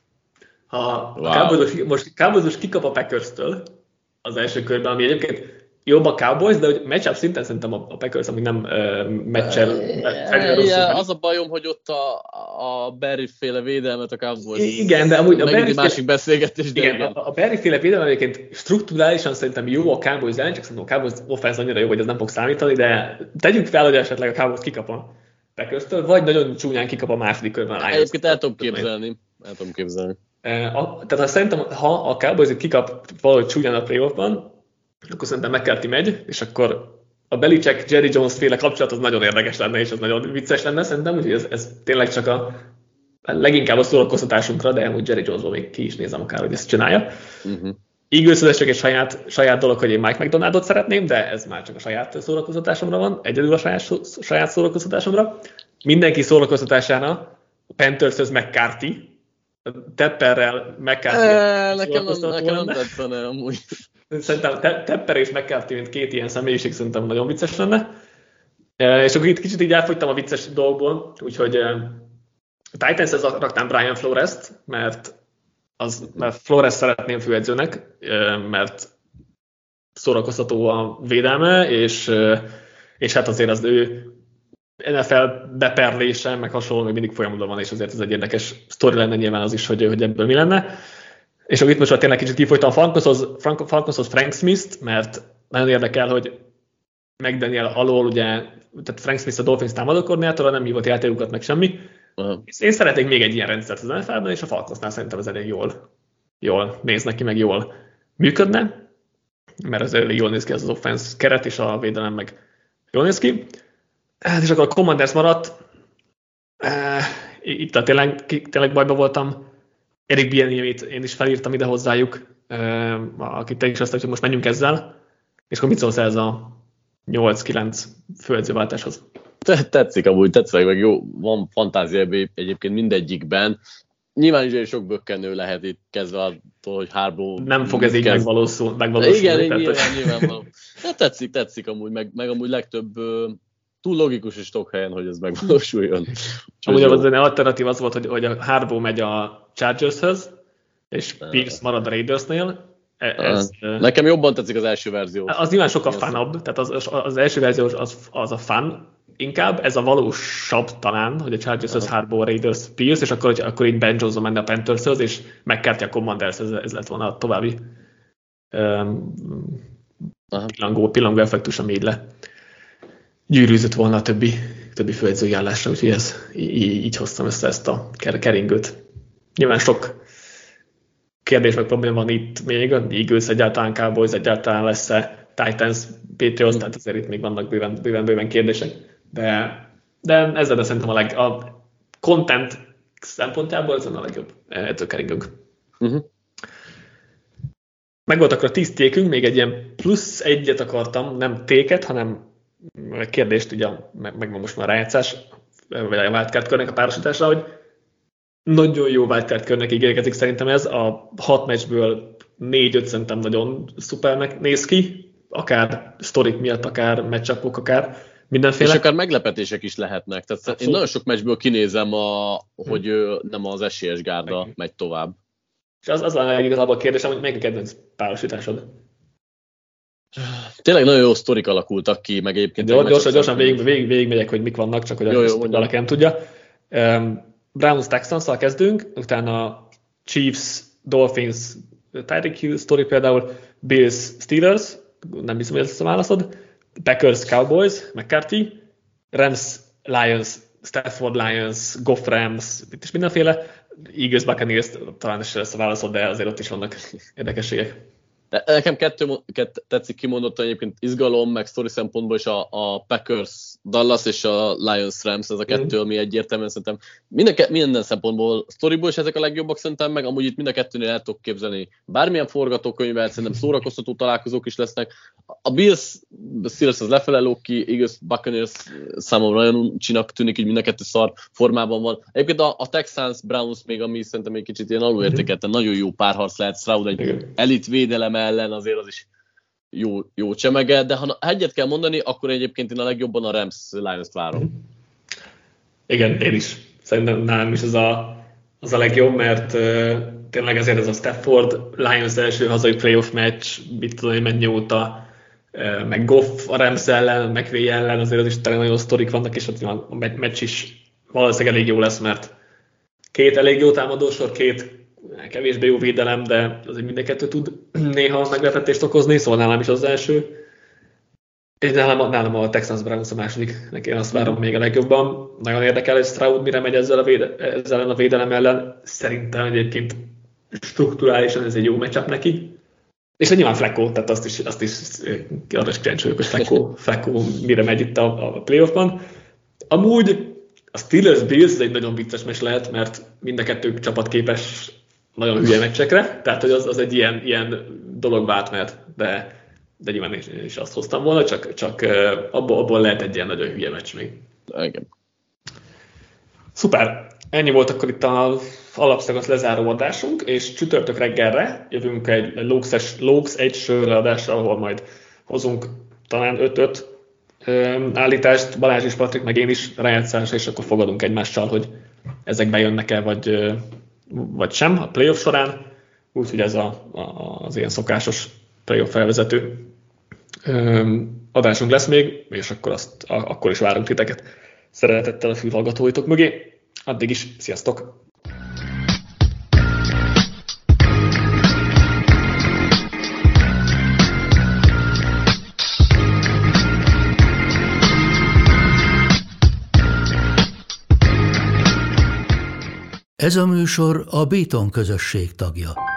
Ha wow. a Cowboys most Cowboys kikap a Packers-től az első körben, ami egyébként jobb a Cowboys, de hogy matchup szinten szerintem a Packers, ami nem uh, match-el yeah, az a bajom, hogy ott a, a Barry-féle védelmet a Cowboys. Igen, de amúgy a Barry másik beszélgetés. De igen, igen. A, a Barry-féle védelem egyébként strukturálisan szerintem jó a Cowboys ellen, csak szerintem a Cowboys offense annyira jó, hogy ez nem fog számítani, de tegyük fel, hogy esetleg a Cowboys kikap a Packers-től, vagy nagyon csúnyán kikap a második körben. Egyébként el tudom képzelni. El tudom képzelni. A, tehát ha szerintem, ha a Cowboys kikap valahogy csúnyán a playoffban, akkor szerintem McCarthy megy, és akkor a Belichick Jerry Jones féle kapcsolat az nagyon érdekes lenne, és az nagyon vicces lenne szerintem, úgyhogy ez, ez tényleg csak a leginkább a szórakoztatásunkra, de amúgy Jerry Jonesból még ki is nézem akár, hogy ezt csinálja. Uh-huh. Eagles ez csak egy saját, saját dolog, hogy én Mike McDonaldot szeretném, de ez már csak a saját szórakoztatásomra van, egyedül a saját, saját szórakoztatásomra. Mindenki szórakoztatására a Panthers-höz McCarthy, Tepperrel McCarthy. E, nekem nem, nekem nem tetszene amúgy. Szerintem Tepper és McCarthy, mint két ilyen személyiség, szerintem nagyon vicces lenne. E, és akkor itt kicsit így elfogytam a vicces dolgból, úgyhogy a Titans-hez raktam Brian Flores-t, mert, az, mert Flores szeretném főedzőnek, mert szórakoztató a védelme, és, és hát azért az ő en ef el beperlése, meg hasonló, még mindig folyamatban van, és azért ez egy érdekes sztori lenne nyilván az is, hogy, hogy ebből mi lenne. És akkor itt most tényleg kicsit kifolytam Falconshoz, Falconshoz Frank Smith-t, mert nagyon érdekel, hogy McDaniel alól, ugye, tehát Frank Smith a Dolphins támadókoordinátora, nem hívott játékokat, meg semmi. Uh-huh. Én szeretnék még egy ilyen rendszert az en ef el-ben, és a Falconsnál szerintem ez elég jól, jól néz neki, meg jól működne, mert ez elég jól néz ki az, az offense keret, és a védelem meg jól néz ki. Hát és akkor a Commanders maradt. Itt a tényleg, tényleg bajban voltam. Eric Bieniemit én is felírtam ide hozzájuk, akit te is azt, hogy most menjünk ezzel. És akkor mit szólsz ez a nyolc-kilenc főedzőváltáshoz? Tetszik amúgy, tetszik, meg jó, van fantázia egyébként mindegyikben. Nyilván is sok bökkenő lehet itt kezdve attól, hogy Harbaugh... Nem fog ez így kezd... megvalósul, megvalósulni. Igen, igen, nyilván, nyilvánvaló. De tetszik, tetszik amúgy, meg, meg amúgy legtöbb túl logikus is sok helyen, hogy ez megvalósuljon. Amúgy az alternatív az volt, hogy, hogy a Harbaugh megy a Chargershöz, és Pierce marad a Raidersnél. Ez, Nekem jobban tetszik az első verzió. Az nyilván sokkal funabb, tehát az, az, az első verzió az, az a fun inkább, ez a valósabb talán, hogy a Chargershöz Harbaugh, a Raiders, Pierce, és akkor, hogy, akkor így Ben Johnson menne a Panthershöz, és McCarthy a Commanders, ez, ez lett volna a további um, pillangó, pillangó effektus, ami így le gyűrűzött volna a többi, többi főedzői állásra, úgyhogy ez, így, így hoztam össze ezt a keringőt. Nyilván sok kérdés meg probléma van itt még, Eagles egyáltalán, Cowboys egyáltalán lesz-e, Titans, Patriots, tehát azért itt még vannak bőven, bőven, bőven kérdések, de, de ezzel de szerintem a, leg, a content szempontjából ez a legjobb ettől keringünk. Uh-huh. Meg volt akkor a tíz tékünk, még egy ilyen plusz egyet akartam, nem téket, hanem kérdést, ugye meg, meg most már a rájátszás, vagy a wildcard körnek a párosításra, hogy nagyon jó wildcard körnek ígérkezik szerintem ez, a hat meccsből négy-öt szerintem nagyon szupernek néz ki, akár sztorik miatt, akár matchupok, akár mindenféle. És akár meglepetések is lehetnek, tehát abszolút. Én nagyon sok meccsből kinézem, a, hogy hmm. nem az esélyes gárda meg. megy tovább. És az, az a igazából a kérdésem, hogy melyik a kedvenc párosításod? Tényleg nagyon jó sztorik alakultak ki, meg egyébként... Gyors, gyorsan, gyorsan végig, végig, végig megyek, hogy mik vannak, csak hogy jó, jó, valaki nem tudja. Um, Browns Texans-szal kezdünk, utána Chiefs, Dolphins, Tyreek Hill sztori például, Bills, Steelers, nem hiszem, hogy ez lesz a válaszod, Packers, Cowboys, McCarthy, Rams, Lions, Stafford Lions, Goff Rams, itt is mindenféle, Eagles, Buccaneers, talán ez lesz a válaszod, de azért ott is vannak érdekességek. De nekem kettő kett, tetszik kimondottan egyébként izgalom, meg sztori szempontból is a, a Packers Dallas és a Lions Rams, ez a kettő, mm. ami egyértelműen szerintem minden, minden szempontból sztoriból is ezek a legjobbak szerintem, meg amúgy itt mind a kettőnél el tudok képzelni bármilyen forgatókönyvet, szerintem szórakoztató találkozók is lesznek. A Bills Steelers az lefele lóg ki, igaz, Buccaneers számomra olyan uncsinak tűnik, így mind a kettő szar formában van. Egyébként a, a Texans, Browns még, ami szerintem egy kicsit ilyen alulértékelten, nagyon jó párharc lehet, Stroud egy elit védelem ellen azért az is jó, jó csemege, de ha egyet kell mondani, akkor egyébként én a legjobban a Rams Lions-t várom. Igen, én is. Szerintem nálam is az a, az a legjobb, mert uh, tényleg ezért ez a Stafford Lions első hazai playoff meccs, mit tudom én mennyi óta, uh, meg Goff a Rams ellen, McVay ellen, azért az is tényleg nagyon sztorik vannak, és ott a meccs is valószínűleg elég jó lesz, mert két elég jó támadósor, két kevésbé jó védelem, de azért mind a kettő tud néha meglepetést okozni, szóval nálam is az első. És nálam, nálam a Texans Browns a második, én azt várom még a legjobban. Nagyon érdekel, hogy Stroud mire megy ezzel a, véde, ezzel a védelem ellen. Szerintem egyébként strukturálisan ez egy jó matchup neki. És nyilván Flacco, tehát azt is, azt is arra is kíváncsi vagyok, hogy Flacco, Flacco mire megy itt a, a playoffban. Amúgy a Steelers Bills ez egy nagyon vicces meccs lehet, mert mind a kettő csapat képes nagyon hülye meccsekre, tehát hogy az, az egy ilyen, ilyen dolog váltmehet, de de nyilván is, is azt hoztam volna, csak, csak abból, abból lehet egy ilyen nagyon hülye meccs még. Igen. Szuper! Ennyi volt akkor itt az alapszakasz lezáró adásunk, és csütörtök reggelre jövünk egy Lóksz egy sörre adásra, ahol majd hozunk talán öt-öt állítást, Balázs és Patrik, meg én is rájátszásra, és akkor fogadunk egymással, hogy ezek bejönnek-e, vagy, vagy sem a playoff során. Úgyhogy ez a, a, az ilyen szokásos playoff felvezető adásunk lesz még, és akkor, azt, akkor is várunk titeket szeretettel a fülhallgatóitok mögé. Addig is, sziasztok! Ez a műsor a Béton közösség tagja.